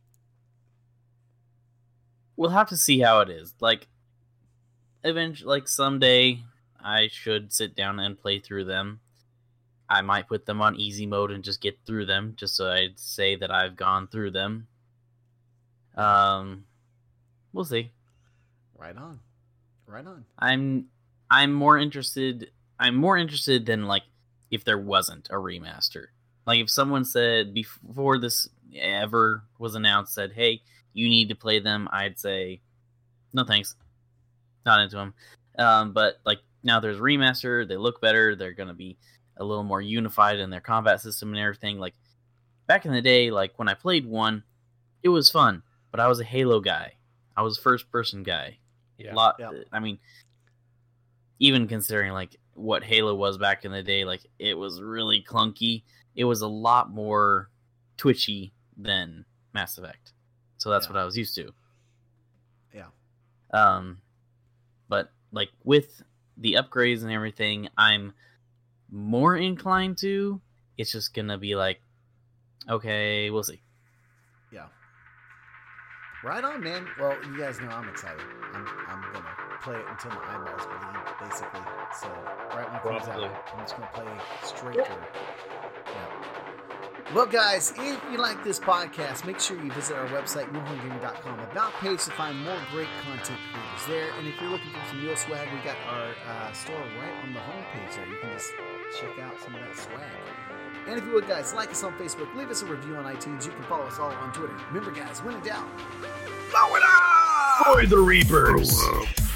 We'll have to see how it is. Like, eventually, like someday, I should sit down and play through them. I might put them on easy mode and just get through them, just so I'd say that I've gone through them. Um, we'll see. Right on. Right on. I'm, I'm more interested. I'm more interested than like if there wasn't a remaster. Like if someone said before this ever was announced, said, "Hey, you need to play them," I'd say, "No, thanks, not into them." Um, but like now there's a remaster, they look better, they're gonna be a little more unified in their combat system and everything. Like back in the day, like when I played one, it was fun, but I was a Halo guy. I was a first person guy. Yeah. A lot. Yeah. I mean, even considering like what Halo was back in the day, like it was really clunky. It was a lot more twitchy than Mass Effect. So that's Yeah. what I was used to. Yeah. Um, but like with the upgrades and everything, I'm more inclined to. It's just gonna be like, okay, we'll see. Yeah. Right on, man. Well, you guys know I'm excited. I'm, I'm going to play it until my eyeballs bleed, basically. So, right when it comes Probably. out, I'm just going to play straight through. Yeah. Well, guys, if you like this podcast, make sure you visit our website, mule horn gaming dot com, about page to find more great content creators there. And if you're looking for some Mule swag, we got our uh, store right on the homepage there. You can just check out some of that swag. And if you would, guys, like us on Facebook, leave us a review on iTunes. You can follow us all on Twitter. Remember, guys, when in doubt, blow it up! Boy, the Reapers.